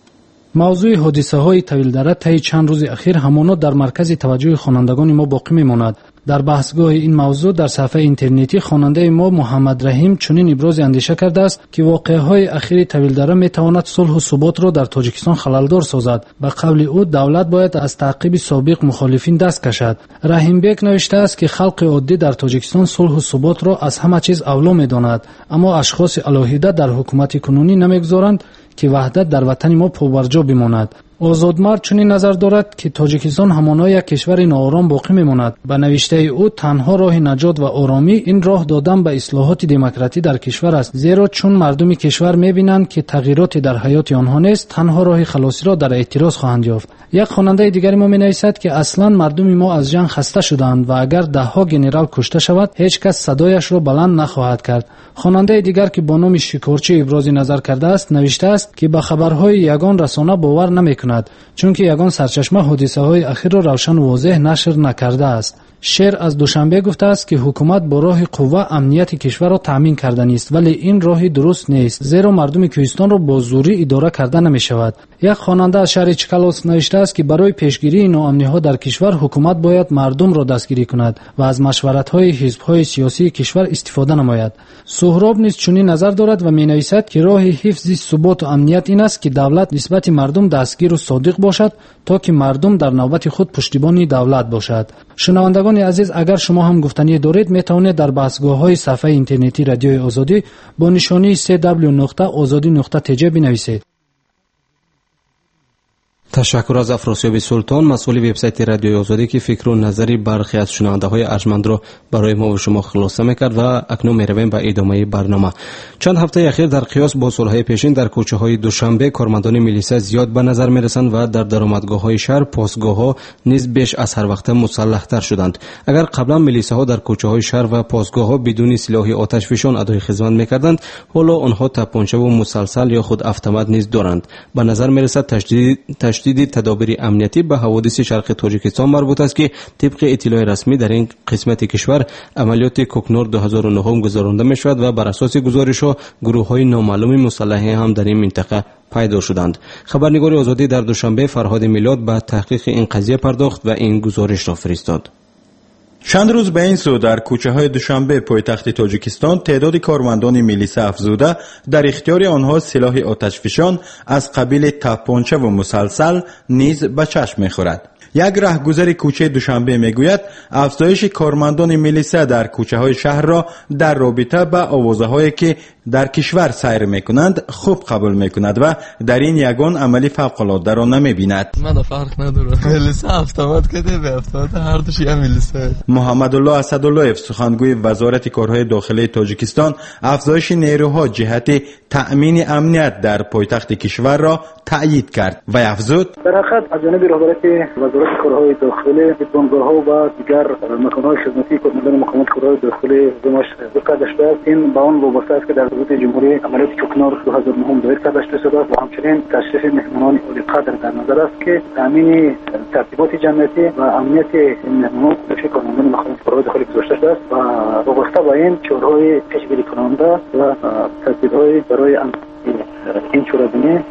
موضوع حادثه های طویل‌دره طی چند روز اخیر همانا در مرکز توجه خوانندگان ما باقی میماند. در بحثگاه این موضوع در صفحه اینترنتی خواننده ما محمد رحیم چنین ابراز اندیشه کرده است که واقعه‌های اخیر طویل‌دره میتواند صلح و ثبات را در تاجیکستان خللدار سازد. به قول او دولت باید از تعقیب سابق مخالفین دست کشد. رحیم بیگ نوشته است که خلق عادی در تاجیکستان صلح و ثبات را از همه چیز اولو می‌داند، اما اشخاص الهیده در حکومت کنونی نمی‌گذارند که وحدت در وطن ما پابرجا بماند. آزادمرد چنین نظر دارد که تاجیکستان همانا یک کشور ناآرام باقی میماند. به نوشته او تنها راه نجات و آرامی این راه دادن به اصلاحات دموکراتی در کشور است، زیرا چون مردم کشور میبینند که تغییراتی در حیات آنها نیست، تنها راه خلاصی را در اعتراض خواهند یافت. یک خواننده دیگری ما مینویسد که اصلا مردم ما از جنگ خسته شدند و اگر دهها گنرال کشته شود هیچ کس صدایش را بلند نخواهد کرد. خواننده دیگر که با نام شکارچی ابراز نظر کرده است نوشته است که به خبرهای یگان رسانه باور نمیکند، چون که یگان سرچشمه حادثه های اخیر را روشن و واضح نشر نکرده است. شیر از دوشنبه گفته است که حکومت با راه قوه امنیت کشور را تامین کردن است، ولی این راهی درست نیست، زیرا مردم کوهستان را با زوری اداره کرده نمی شود. یک خواننده از شهر چکالوس نوشته است که برای پیشگیری ناامنی ها در کشور حکومت باید مردم را دستگیری کند و از مشورت های حزب های سیاسی کشور استفاده نماید. سهراب نیز چنین نظر دارد و می نویسد که راه حفظ ثبات و امنیت این است که دولت نسبت مردم دستگیر و صادق باشد تا که مردم در نوبت خود پشتیبانی دولت باشد. شنوندگان عزیز، اگر شما هم گفتنی دارید می توانید در بحثگاه‌های صفحه اینترنتی رادیوی آزادی با نشانی www.azadi.tj بنویسید. تشکر از افراسیاب سلطان، مسئول وبسایت رادیوی آزادی که فکر و نظری برخی از شنونده‌های ارجمند را برای ما و شما خلاصه می‌کرد و اکنون می‌رویم به ادامه برنامه. چند هفته اخیر در قیاس با سال‌های پیشین در کوچه‌های دوشنبه کارمندان میلیسا زیاد به نظر می‌رسند و در درآمدگاه‌های شهر پاسگاه‌ها نیز بیش از هر وقت مسلح‌تر شدند. اگر قبلا میلیساها در کوچه‌های شهر و پاسگاه‌ها بدون سلاح آتشفشان ادای خدمت می‌کردند، حالا آنها تپانچه و مسلسل یا خود اتومات نیز دارند. به نظر می‌رسد تشدید تدابیر امنیتی به حوادث شرق تاجیکستان مربوط است که طبق اطلاع رسمی در این قسمت کشور عملیات کوکنور 2009 گذرانده می شود و بر اساس گزارش‌ها گروه‌های نامعلوم مسلح هم در این منطقه پیدا شدند. خبرنگار آزادی در دوشنبه فرهاد میلاد به تحقیق این قضیه پرداخت و این گزارش را فرستاد. چند روز به این سو در کوچه های دوشنبه پایتخت تاجیکستان تعداد کارمندان میلیسا افزوده در اختیار آنها سلاح آتشفشان از قبیل تپانچه و مسلسل نیز به چشم می‌خورد. یک راهگذر کوچه دوشنبه میگوید افزایش کارمندان میلیسا در کوچه های شهر را در رابطه با آوازهایی که در کشور سیر میکنند خوب قبول میکند و در این یگان عملی فوق العاده را نمیبیند. من فرق نداره، میلیسا اتومات کده به اتومات هر دوش یه میلیسا. محمد الله اسدالله سخنگوی وزارت کارهای داخلی تاجیکستان افزایش نیروها جهت تأمین امنیت در پایتخت کشور را تأیید کرد و افزود در حقیقت از جانب رهبری وزارت کارهای داخلی بنگاه‌ها و دیگر مکان‌های خدمتی کارمندان مقامات کارهای داخلی زماش ذکر داشته است. این با آن وابسته است که در حدود جمهوری عملیات کوکنور 2009 دایر کرده شده است و همچنین تشریف مهمانان اولی قدر در نظر است که تامین ترتیبات جمعیتی و امنیت مهمانان و کارمندان مقامات کارهای داخلی گذاشته شده است و وابسته با این چاره‌های پیشگیری کننده و تدبیرهای برای این چاره‌بینی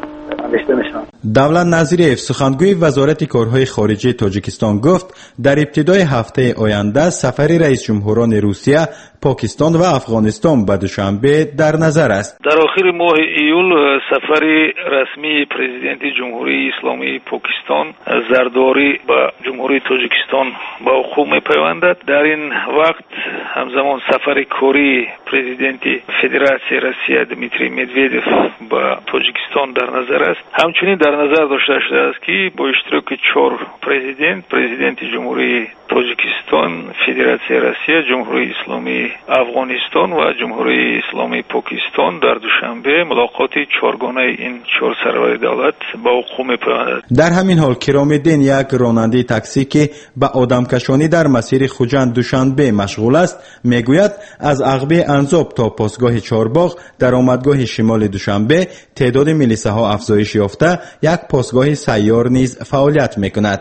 دولت نظیریف سخنگوی وزارت کارهای خارجه تاجیکستان گفت در ابتدای هفته آینده سفر رئیس جمهوران روسیه، پاکستان و افغانستان به دوشنبه در نظر است. در آخر ماه ایول سفر رسمی پرزیدنت جمهوری اسلامی پاکستان زرداری به جمهوری تاجیکستان با وقوع می‌پیوندد. در این وقت همزمان سفر کاری پرزیدنت فدراسیون روسیه دمیتری مدودیف به تاجیکستان در نظر است. همچنین در نظر داشته شده است که با اشتراک 4 پرزیدنت جمهوری تاجیکستان، فدراسیون روسیه، جمهوری اسلامی افغانستان و جمهوری اسلامی پاکستان در دوشنبه ملاقات چهارگانه این چهار سرور دولت با وقوع می‌پیوندد. در همین حال کرام‌الدین، یک راننده تاکسی که به آدمکشانی در مسیر خوجند دوشنبه مشغول است، میگوید از عقبه انزاب تا پاسگاه چهارباغ در آمدگاه شمال دوشنبه تعداد میلیسه ها افزایش یافته، یک پاسگاه سیار نیز فعالیت میکند.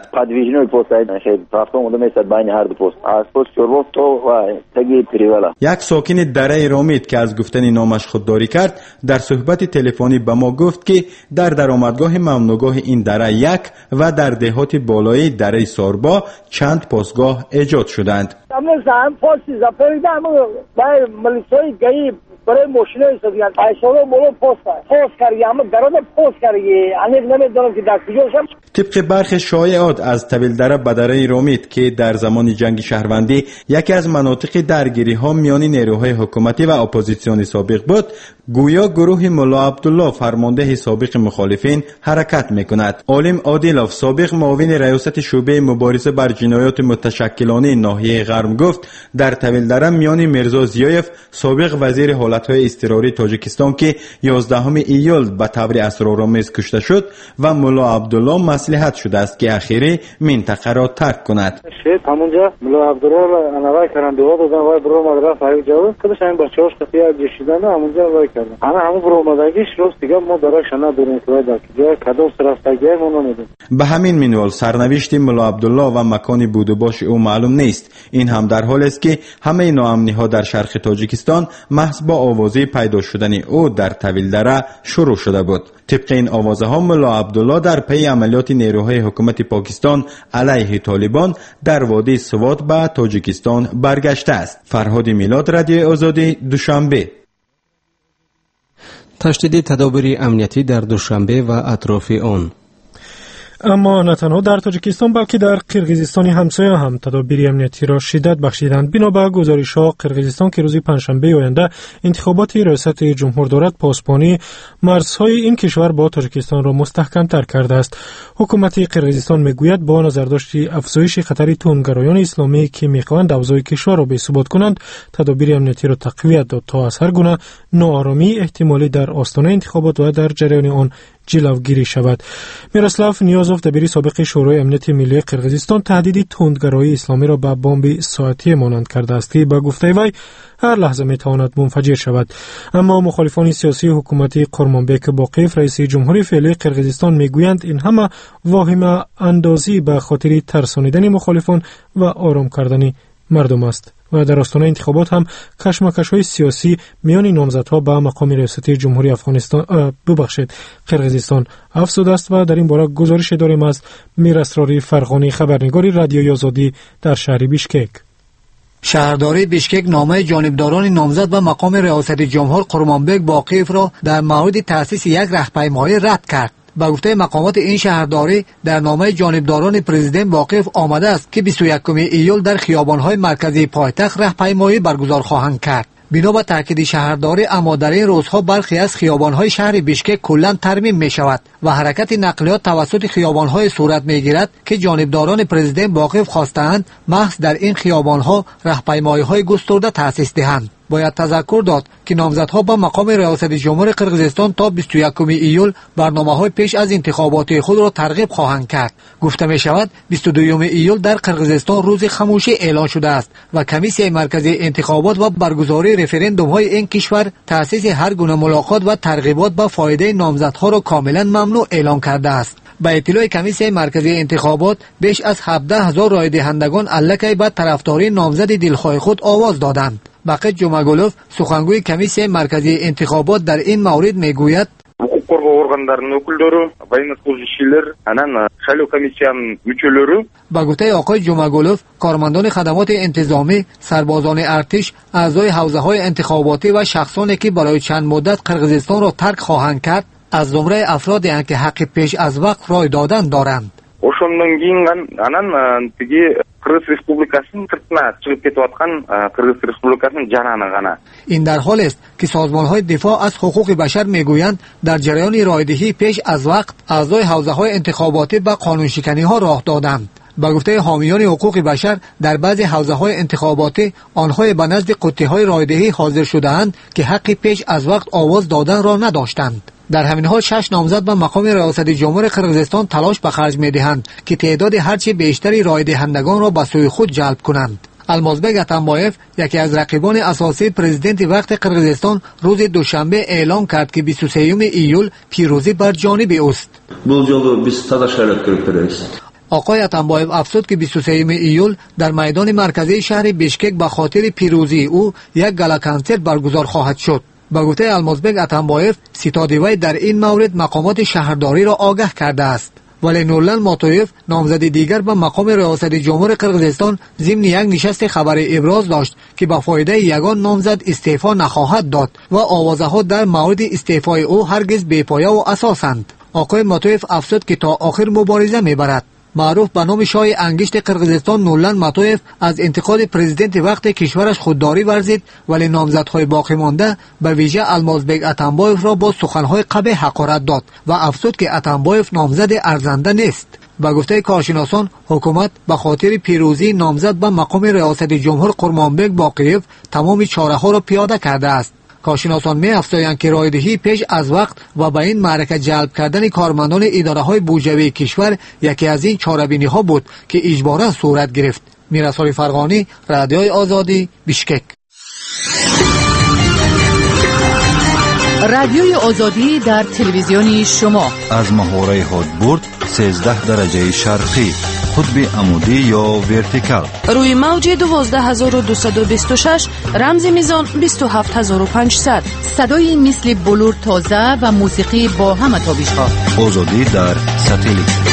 یک ساکن دره رامید که از گفتن نامش خودداری کرد، در صحبت تلفنی به ما گفت که در درآمدگاه ممنوعگاه این دره یک و در دهات بالای دره ساربا چند پاسگاه ایجاد شدند. برای ماشین استادیان ایشالا بالا پاس کردی اما دراد پاس کردی انیق نمیدونم که در کجاشم. طبق برخی شایعات از طویلدره به دره رامید که در زمان جنگ شهروندی یکی از مناطق درگیری ها میان نیروهای حکومتی و اپوزیسیون سابق بود، گویا گروه ملا عبدالله فرمانده سابق مخالفین حرکت میکند. عالم عادلوف، سابق معاون ریاست شعبه مبارزه بر جنایات متشکلانه ناحیه غرب، گفت در طویلدره میان میرزا زیایف، سابق وزیر حالتهای اضطراری تاجیکستان که 11 ایول به طور اسرارآمیز کشته شد، و ملا عبدالله مصلحت شده است که اخیری منطقه را ترک کند. همونجا ملا عبدالله انوای کرنده ها دادن وای برو مدرسه فرید جواد کدش این بچه‌هاش قطعی از جشیدن همونجا وای کردن. همون برو مدرسه‌اش روز دیگه ما دراش نداریم که وای جای کدو سرستگی ما نمیدیم. به همین منوال سرنوشت ملا عبدالله و مکان بود و باش او معلوم نیست. این هم در حال است که همه ناامنی ها در شرق تاجیکستان محض با آوازه پیدا شدن او در طویلدره شروع شده بود. طبق این آوازه ها ملا عبدالله در پی عملیات نیروهای حکومت پاکستان علیه طالبان در وادی سوات به تاجیکستان برگشته است. فرهاد میلاد، رادیو آزادی، دوشنبه. تشدید تدابیر امنیتی در دوشنبه و اطراف آن. اما نه تنها در تاجیکستان بلکه در قرقیزستان همسایه هم تدابیر امنیتی را شدت بخشیدند. بنا به گزارش‌ها قرقیزستان که روز پنجشنبه آینده انتخابات ریاست جمهور دارد، پاسبانی مرزهای این کشور با تاجیکستان را مستحکم‌تر کرده است. حکومت قرقیزستان میگوید با نظرداشت افزایش خطر توندگرایان اسلامی که میخواهند اوضاع کشور را بی‌ثبات کنند، تدابیر امنیتی را تقویت داد تا از هر گونه ناآرامی احتمالی در آستانه انتخابات و در جریان آن جلوگیری شود. میراسلاف نیازوف، دبیر سابق شورای امنیت ملی قرقیزستان، تهدید تندگرایی اسلامی را به بمب ساعتی مانند کرده است که به گفته وی هر لحظه میتواند منفجر شود. اما مخالفان سیاسی حکومت قرمانبک باقیف، رئیس جمهوری فعلی قرقیزستان، میگویند این همه واهمه اندازی به خاطر ترسانیدن مخالفان و آرام کردن مردم است. و در آستانه انتخابات هم کشمکش‌های سیاسی میان نامزدها به مقام ریاست جمهوری قرقیزستان افزوده است و در این باره گزارش داریم از میراسراری فرغانی، خبرنگار رادیوی آزادی در شهر بیشکک. شهرداری بیشکک نامه جانبداران نامزد به مقام ریاست جمهور قرمانبک باقیف را در مورد تأسیس یک راهپیمایی رد کرد. با گفته مقامات این شهرداری در نامه جانبداران پرزیدنت واقف آمده است که 21 ایول در خیابان‌های مرکزی پایتخت راهپیمایی برگزار خواهند کرد. بنا به تاکید شهرداری، اما در این روزها برخی از خیابان‌های شهر بیشکک کلاً ترمیم می‌شود و حرکت نقلیات توسط خیابان‌های صورت می‌گیرد که جانبداران پرزیدنت واقف خواستند محض در این خیابان‌ها راهپیمایی‌های گسترده تأسیس دهند. باید تذکر داد که نامزدها به مقام ریاست جمهور قرقیزستان تا 21 ایول برنامه‌های پیش از انتخابات خود را ترغیب خواهند کرد. گفته می شود 22 ایول در قرقیزستان روز خاموشی اعلان شده است و کمیسیون مرکزی انتخابات و برگزاری رفراندوم‌های این کشور تأسیس هر گونه ملاقات و ترغیبات به فایده نامزدها را کاملا ممنوع اعلان کرده است. با اطلاع کمیسیون مرکزی انتخابات بیش از 17,000 رای دهندگان الکی به طرفداری نامزد دلخواه خود آواز دادند. بقیت جمعگلوف، سخنگوی کمیسیون مرکزی انتخابات، در این مورد میگوید با گفته آقای جمعگلوف، کارمندان خدمات انتظامی، سربازان ارتش، اعضای حوزه‌های انتخاباتی و شخصانی که برای چند مدت قرقیزستان را ترک خواهند کرد از زمره افرادی هستند که حق پیش از وقت رای دادن دارند. ошондон кийин анан тиги Кыргыз Республикасынын сыртына чыгып кетип аткан Кыргыз Республикасынын жанагына гана. این در حال است که سازمان‌های دفاع از حقوق بشر میگویند در جریان رایدهی پیش از وقت اعضای حوزه‌های انتخاباتی به قانونشکنی‌ها راه دادند. با گفته حامیان حقوق بشر در بعضی حوزه‌های انتخاباتی آنها به نزد قطعه‌های رایدهی حاضر شده‌اند که حق پیش از وقت آواز دادن را نداشتند. در همین حال 6 نامزد به مقام ریاست جمهوری قرقیزستان تلاش به خرج می‌دهند که تعداد هرچه بیشتری رای دهندگان را به سوی خود جلب کنند. المازبک اتنبایف، یکی از رقیبان اساسی پرزیدنت وقت قرقیزستان، روز دوشنبه اعلام کرد که 23 ایول پیروزی بر جانب اوست. آقای اتنبایف افزود که 23 ایول در میدان مرکزی شهر بیشکک به خاطر پیروزی او یک گالا کنسرت برگزار خواهد شد. با گفته المازبک اتنبایف، ستاد وی در این مورد مقامات شهرداری را آگاه کرده است. ولی نورلند ماتویف، نامزد دیگر به مقام ریاست جمهوری قرقیزستان، ضمن یک نشست خبر ابراز داشت که به فایده یگان نامزد استعفا نخواهد داد و آوازها در مورد استعفای او هرگز بی‌پایه و اساسند. آقای ماتویف افزود که تا آخر مبارزه میبرد. معروف به نام شاه انگشت قرقیزستان نورلند ماتویف از انتقاد پرزیدنت وقت کشورش خودداری ورزید، ولی نامزدهای باقی مانده به ویژه المازبک اتنبایف را با سخنهای قبیح حقارت داد و افزود که اتنبایف نامزد ارزنده نیست. با گفته کارشناسان، حکومت به خاطر پیروزی نامزد به مقام ریاست جمهور قرمانبک باقیف تمام چاره‌ها را پیاده کرده است. کارشناسان می‌افزایند که رایدهی پیش از وقت و به این معرکه جلب کردن کارمندان اداره‌های بودجه‌ای کشور یکی از این چاره‌بینی‌ها بود که اجباراً صورت گرفت. میرسال فرغانی، رادیوی آزادی، بیشکک. رادیوی آزادی در تلویزیون شما از محوره هادبورد 13 درجه شرقی، قطب عمودی یا ورتیکال، روی موج 12226 رمز میزان 27500، صدای مثل بلور تازه و موسیقی با همه تابش‌ها. آزادی در ساتلیت.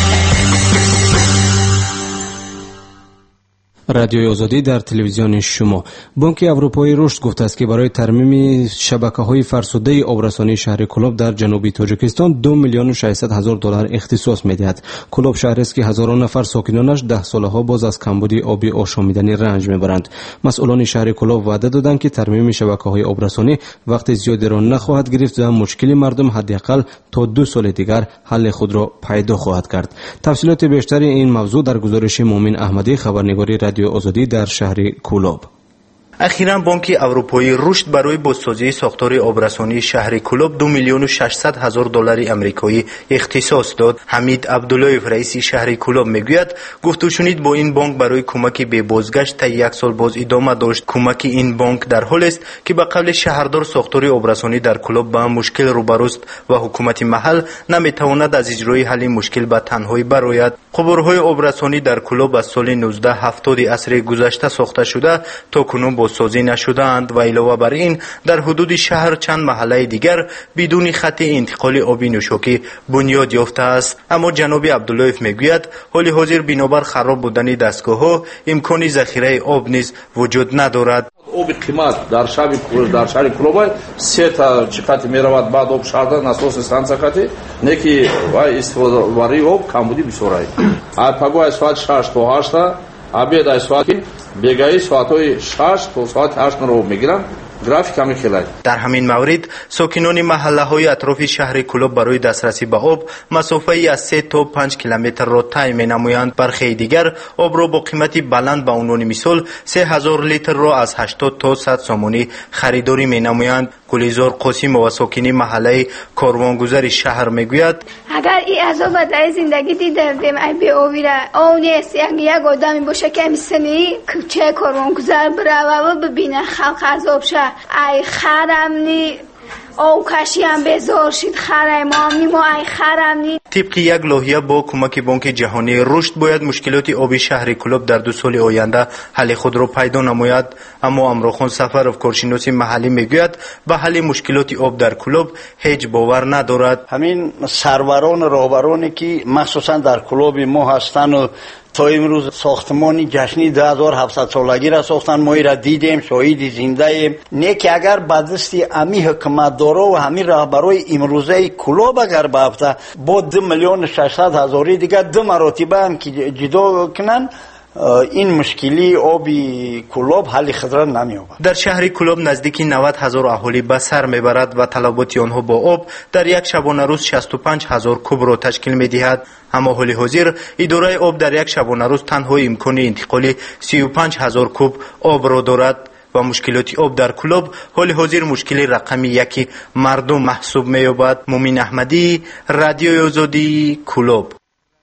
رادیوی آزادی در تلویزیون شما. بانک اروپایی رشد گفته است که برای ترمیم شبکه‌های فرسوده آبرسانی شهر کلوب در جنوبی تاجیکستان 2,600,000 دلار اختصاص می‌دهد. کلوب شهری است که هزاران نفر ساکنانش 10 سالها باز از کمبودی آبی آشامیدنی رنج می‌برند. مسئولان شهر کلوب وعده دادند که ترمیم شبکه‌های آبرسانی وقت زیادی را نخواهد گرفت و مشکل مردم حداقل تا 2 سال دیگر حل خود را پیدا خواهد کرد. تفصیلات بیشتری این موضوع در گزارش مومن احمدی، خبرنگاری رادیو آزادی در شهر کلوب. اخیراً بانک اروپایی رشد برای بازسازی ساختار آبرسانی شهر کلوب 2,600,000 دلار آمریکایی اختصاص داد. حمید عبداللهیف رئیس شهر کلوب میگوید گفت و شنید با این بانک برای کمک به بازگشت تا 1 سال باز ادامه داشت. کمک این بانک در حال است که به قبل شهردار ساختار آبرسانی در کلوب با مشکل روبروست و حکومت محل نمیتواند از اجرای حل مشکل به تنهایی برآید. قبورهای آبرسانی در کلوب از سال 1970 عصر گذشته ساخته شده تا کنون بازسازی نشده‌اند و علاوه بر این در حدود شهر چند محله دیگر بدون خط انتقال آب نوشاکی بنیاد یافته است. اما جناب عبداللهیف میگوید حال حاضر بنابر خراب بودن دستگاه‌ها امکان ذخیره آب نیز وجود ندارد. آب قیمت در شهر کلوب 3 تا چقدر میرود، بعد آب شهردار насос станция کتی نکی و استفاده برای آب کمبودی بسیار است. پگاه ساعت 6 تا 8 обед ساعت بگاهی ساعت‌های 6 تا ساعت 8 رو میگیرن. گرافیک هم خیلی. در همین مورد ساکنان محله‌های اطراف شهر کلوب برای دسترسی به آب مسافه‌ای از 3 تا 5 کیلومتر را طی می‌نمایند. برخی دیگر آب را با قیمتی بلند به عنوان مثال 3000 لیتر را از 80 تا 100 سومانی خریداری می‌نمایند. گلیزار قاسم و ساکنی محله کاروانگذر شهر میگوید اگر این عذاب در زندگی دیدم ای به اویره اون است یک آدمی باشه که میسنی کوچه کاروانگذر بره و ببینه خلق عذاب شه ای خرمنی او کشی هم بزار شید خرم ما ای خرمنی. طبق یک لایحه با کمک بانک جهانی رشد باید مشکلات آبی شهر کلوب در 2 سال آینده حل خود را پیدا نماید. اما امروخان سفرов کارشناس محلی میگوید به حل مشکلات آب در کلوب هیچ باور ندارد. همین سروران راهبرانی که مخصوصا در کلوب ما هستند و تا امروز ساختمانی جشنی 2700 سالگی را ساختن، ما را دیدیم، شاهد زنده ایم. نه که اگر به دست امی حکومتدارا و همین رهبرای امروزه کلوب اگر بیفته با 2,600,000 دیگه 2 مراتبه هم که جدا کنن این مشکلی آبی کلوب حل خضر نمی‌یابد. در شهر کلوب نزدیک 90,000 اهالی به سر میبرد و طلبات آنها با آب در یک شبانه روز 65,000 کوب را تشکیل میدهد. اما حال حاضر اداره آب در یک شبانه روز تنها امکان انتقال 35,000 کوب آب را دارد و مشکلات آب در کلوب حال حاضر مشکل رقم یکی مردم محسوب می‌یابد. مومن احمدی، رادیوی آزادی، کلوب.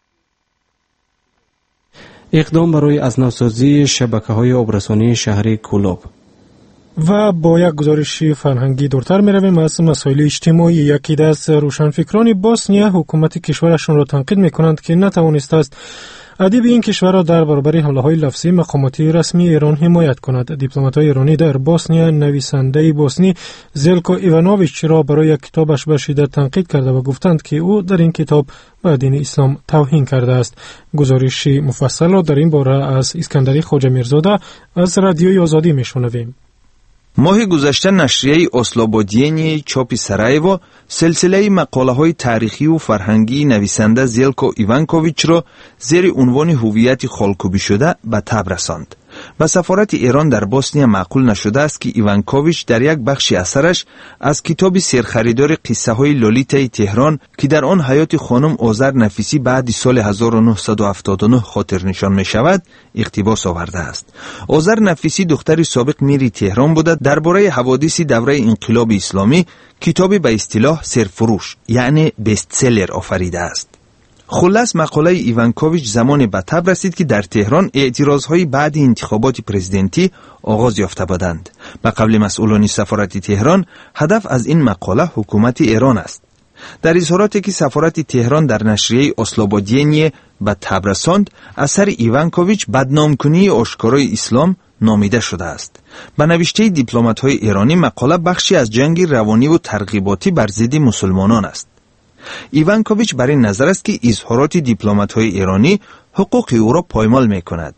اقدام برای ازنوسازی شبکه‌های آبرسانی شهری کلوب. و با یک گزارش فرهنگی دورتر می رویم. از مسائل اجتماعی یکی دست روشنفکران بوسنیا حکومت کشورشون را تنقید می کنند که نتوانسته است ادیب این کشور را در برابر حمله‌های لفظی مقاماتی رسمی ایران حمایت کند. دیپلمات‌های ایرانی در بوسنیا نویسنده بوسنی زلکو ایوانوویچ را برای کتابش به شدت تنقید کرده و گفتند که او در این کتاب به دین اسلام توهین کرده است. گزارش مفصل را در این باره از اسکندری خواجه میرزاده از رادیوی آزادی میشنویم. ماه گذشته نشریه اسلوبودینی چاپ سرایو سلسله مقاله‌های تاریخی و فرهنگی نویسنده زلکو ایوانکوویچ را زیر عنوان هویت خالکوبی شده به تب رساند. به سفارت ایران در بوسنیا معقول نشده است که ایوانکوویچ در یک بخش اثرش از کتاب سرخریدار قصه های لولیتای تهران که در آن حیات خانم آذر نفیسی بعد سال 1979 خاطر نشان می شود اقتباس آورده است. آذر نفیسی دختر سابق میری تهران بوده. درباره حوادث دوره انقلاب اسلامی کتابی به اصطلاح سرفروش یعنی بست سلر آفریده است. خلاص مقاله ایوانکوویچ زمان به تب رسید که در تهران اعتراضهای بعد انتخابات پرزیدنتی آغاز یافته بودند. به قول مسئولان سفارت تهران هدف از این مقاله حکومت ایران است. در اظهاراتی که سفارت تهران در نشریه اسلوبودینی به تب رساند اثر ایوانکوویچ بدنامکنی آشکارای اسلام نامیده شده است. به نوشته دیپلمات‌های ایرانی مقاله بخشی از جنگ روانی و ترغیباتی بر ضد مسلمانان است. ایوانکوویچ بر این نظر است که اظهارات دیپلمات‌های ایرانی حقوق او را پایمال می‌کند.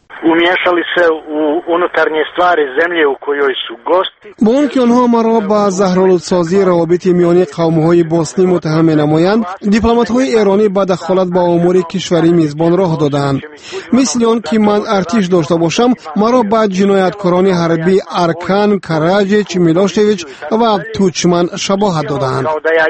با اون که آنها مرا با زهرآلودسازی روابط میانی قوم‌های بوسنی متهم می‌نمایند، دیپلمات‌های ایرانی با دخالت با امور کشوری میزبان راه دادند. مثل آن که من ارتش داشته باشم مرا با جنایتکاران حربی ارکان، کراجیچ، میلوشویچ و توچمن شباهت دادند.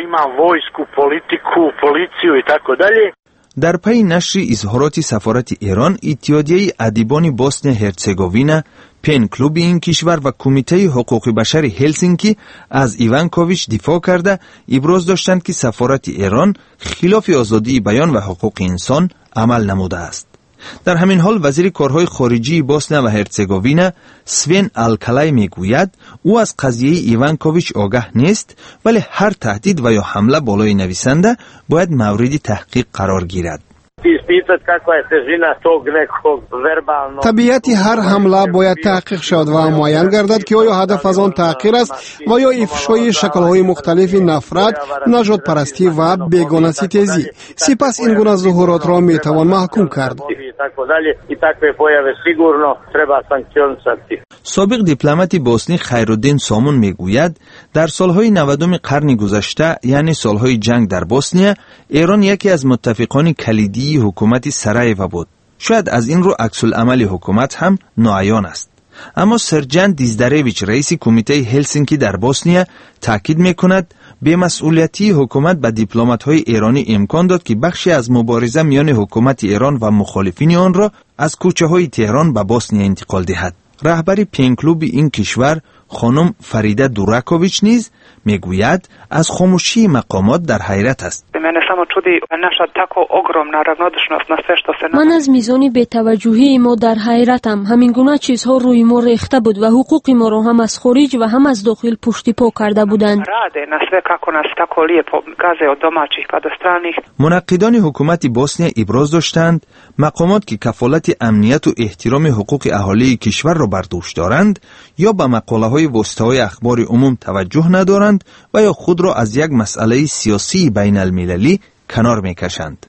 در پی نشر اظهارات سفارت ایران، اتحادیه ادیبان بوسنیا هرزگوین، پن کلوب این کشور و کمیته حقوق بشر هلسینکی از ایوانکوویچ دفاع کرده ابراز داشتند که سفارت ایران خلاف آزادی بیان و حقوق انسان عمل نموده است. در همین حال وزیر کارهای خارجی بوسنیا و هرزگوین سوین آلکالای میگوید او از قضیه ایوانکوویچ آگاه نیست ولی هر تهدید و یا حمله بالای نویسنده باید مورد تحقیق قرار گیرد. طبیعت هر حمله باید تحقیق شود و معین گردد که آیا هدف از آن تحقیر است و یا افشای شکل‌های مختلف نفرت، نژاد پرستی و بیگانه ستیزی. سپس این گونه ظهورات را میتوان محکوم کرد. سابق دیپلمات بوسنی خیرالدین سامون میگوید در سالهای 90 قرن گذشته یعنی سالهای جنگ در بوسنیا ایران یکی از متفقان کلیدی حکومت سرایو بود. شاید از این رو عکس العمل حکومت هم ناعیان است. اما سرجان دیزدرویچ رئیس کمیته هلسینکی در بوسنیا تاکید میکند بی‌مسئولیتی حکومت به دیپلمات‌های ایرانی امکان داد که بخشی از مبارزه میان حکومت ایران و مخالفین آن را از کوچه‌های تهران به بوسنیا انتقال دهد. رهبر پن کلوب این کشور خانم فریده دوراکوویچ نیز میگوید از خاموشی مقامات در حیرت است. من از میزان بی‌توجهی ما در حیرتم. همین گونه چیزها روی ما ریخته بود و حقوق ما را هم از خارج و هم از داخل پشت پا کرده بودند. منقدان حکومت بوسنیا ابراز داشتند مقامات که کفالت امنیت و احترام حقوق اهالی کشور را بر دوش دارند یا به مقاله‌های وسطای اخبار عموم توجه ندارند و یا خود را از یک مسئله سیاسی بین المللی کنار میکشند.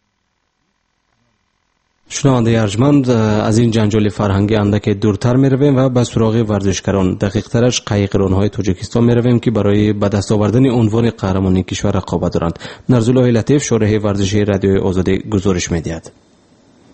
شنونده ارجمند، از این جنجال فرهنگی اندک دورتر می رویم و به سراغ ورزشکاران، دقیق ترش قایقران‌های تاجیکستان می رویم که برای به دست آوردن عنوان قهرمانی کشور رقابت دارند. نرزالله لطیف شارح ورزشی رادیوی آزادی گزارش می دهد.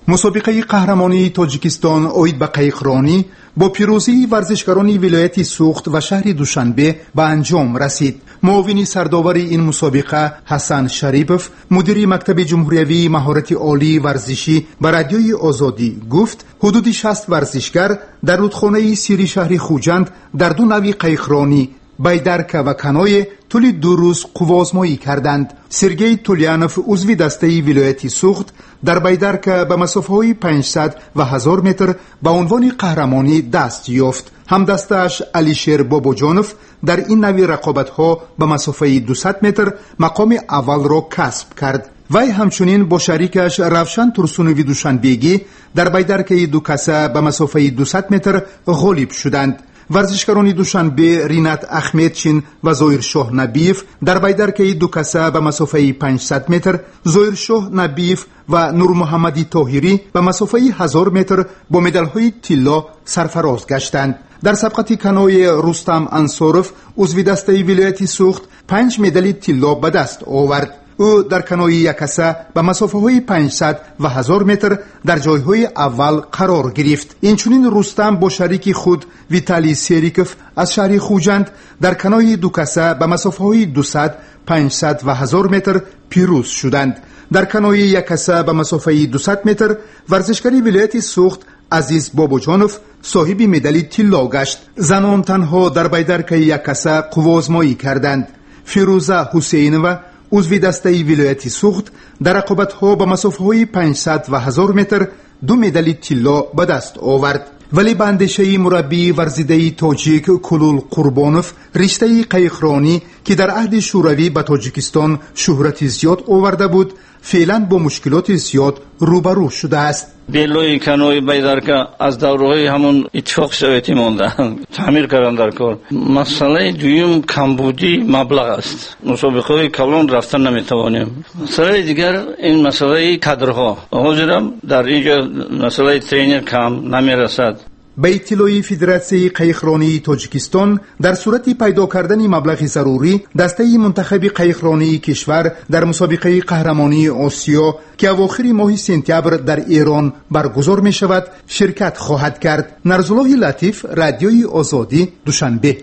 مسابقه قهرمانی تاجیکستان اوید به قایقرانی با پیروزی ورزشکاران ولایت سوخت و شهر دوشنبه به انجام رسید. معاون سرداور این مسابقه حسن شریپوف، مدیر مکتب جمهوریوی مهارت عالی ورزشی به رادیوی آزادی گفت حدود 60 ورزشکار در رودخانه سیری شهر خوجند در دو نوع قایقرانی بایدرکا و کنای طول 2 روز قوازمایی کردند. سرگئی تولیانوف عضو دسته ولایت سوخت در بایدرکا به مسافه‌های 500 و 1000 متر به عنوان قهرمانی دست یافت. همدستش علیشیر باباجانوف در این نوع رقابت‌ها به مسافه 200 متر مقام اول را کسب کرد. وی همچنین با شریکش روشن ترسونوی دوشنبهگی در بایدرکای دو کسه به مسافه 200 متر غالب شدند. ورزشکاران دوشنبه رینات احمدچین و زویرشاه نبیف در بایدرکای دو کسه به مسافه 500 متر، زویرشاه نبیف و نور محمدی طاهری به مسافه 1000 متر با مدال‌های طلا سرفراز گشتند. در سبقت کنوی رستم انصاروف عضو دسته ولایت سوخت 5 مدال طلا به دست آورد. او در کنوی یکسه به مسافه های 500 و 1000 متر در جایهای اول قرار گرفت. اینچنین رستم با شریک خود ویتالی سریکوف از شهر خوجند در کنوی دوکسه به مسافه های 200، 500 و 1000 متر پیروز شدند. در کنوی یکسه به مسافه 200 متر ورزشکاری ولایت سوخت عزیز باباجانوف صاحب مدال طلا گشت. زنان تنها در بایدرکای یکسه قوازمایی کردند. فیروزه حسینова عضو دسته ولایت سوخت در رقابت‌ها به مسافه‌های 500 و 1000 متر 2 مدال طلا به دست آورد. ولی به اندیشه مربی ورزیده تاجیک کلول قربانوف رشته قایقرانی که در عهد شوروی به تاجیکستان شهرت زیاد آورده بود فعلا با مشکلات زیاد روبرو شده است. بیلوی کنوی بایدرکا از دورهای همون اتفاق سوویتی مونده تعمیر کردن در کار. مسئله دویم کمبودی مبلغ است. مسابقه کلان رفتن نمیتوانیم. مسئله دیگر این مسئله کادرها. حاضرم در اینجا مسئله ترینر کم نمیرسد. به اطلاع فدراسیون قایقرانی تاجیکستان در صورت پیدا کردن مبلغ ضروری دسته منتخب قایقرانی کشور در مسابقه قهرمانی آسیا که اواخر ماه سپتامبر در ایران برگزار می شود شرکت خواهد کرد. نرزالله لطیف، رادیوی آزادی، دوشنبه.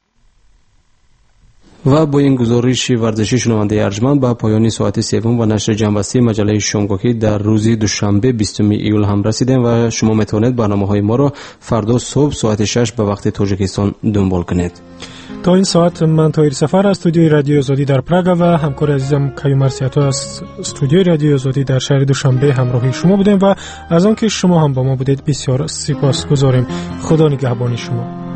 و با این گزارش ورزشی شنونده ارجمند به پایان ساعت سوم و نشر جنبسته مجله شامگاهی در روز دوشنبه 20 ایول هم رسیدیم و شما میتونید برنامه‌های ما را فردا صبح ساعت 6 به وقت تاجیکستان دنبال کنید. تا این ساعت من طاهر سفر از استودیوی رادیو آزادی در پراگ و همکار عزیزم کایو مرسیاتو از استودیوی رادیو آزادی در شهر دوشنبه همراهی شما بودیم و از آنکه شما هم با ما بودید بسیار سپاسگزاریم. خدا نگهبان شما.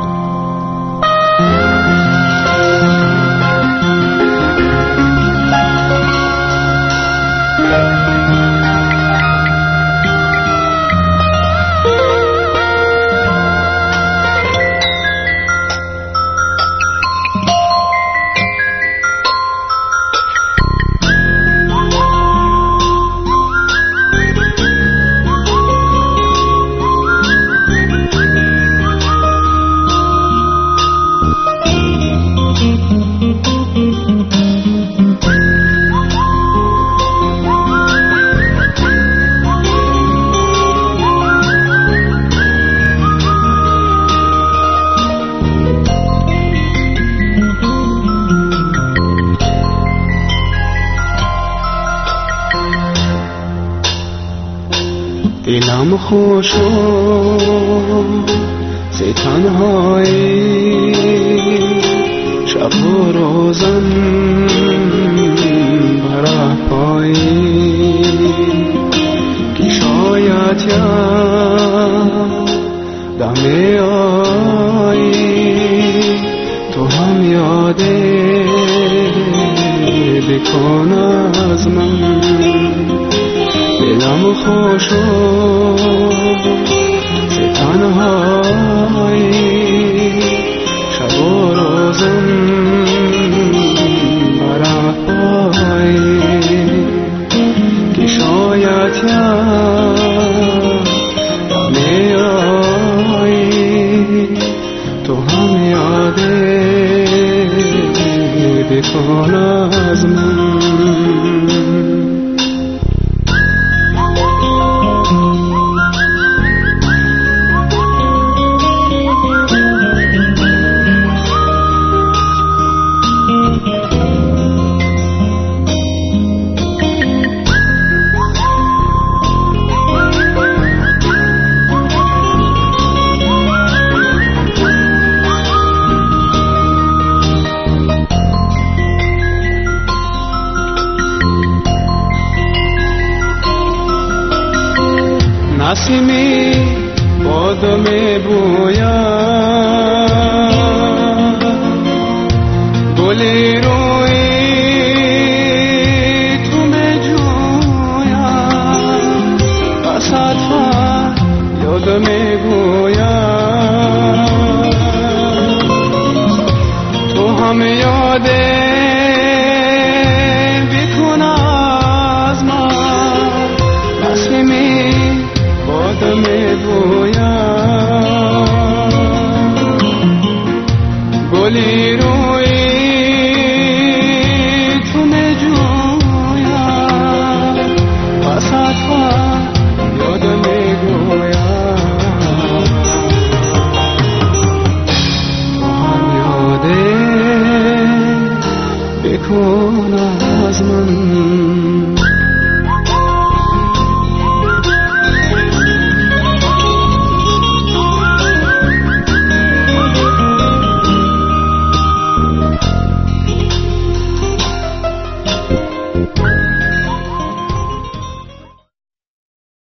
دلم خوش ز تنهایی شب و روزم بر پایی که شاید یادم آیی تو هم یاده بکن از من. دلم خوش ز تنهایی شب و روزم بر پایی که شاید یادم آیی تو هم یاده بکن از من. نسیمی باد میبوید گلی روی تو میجوید وسطها یاد میگوید تو هم یاده بیکن از من نسیمی باد میبوید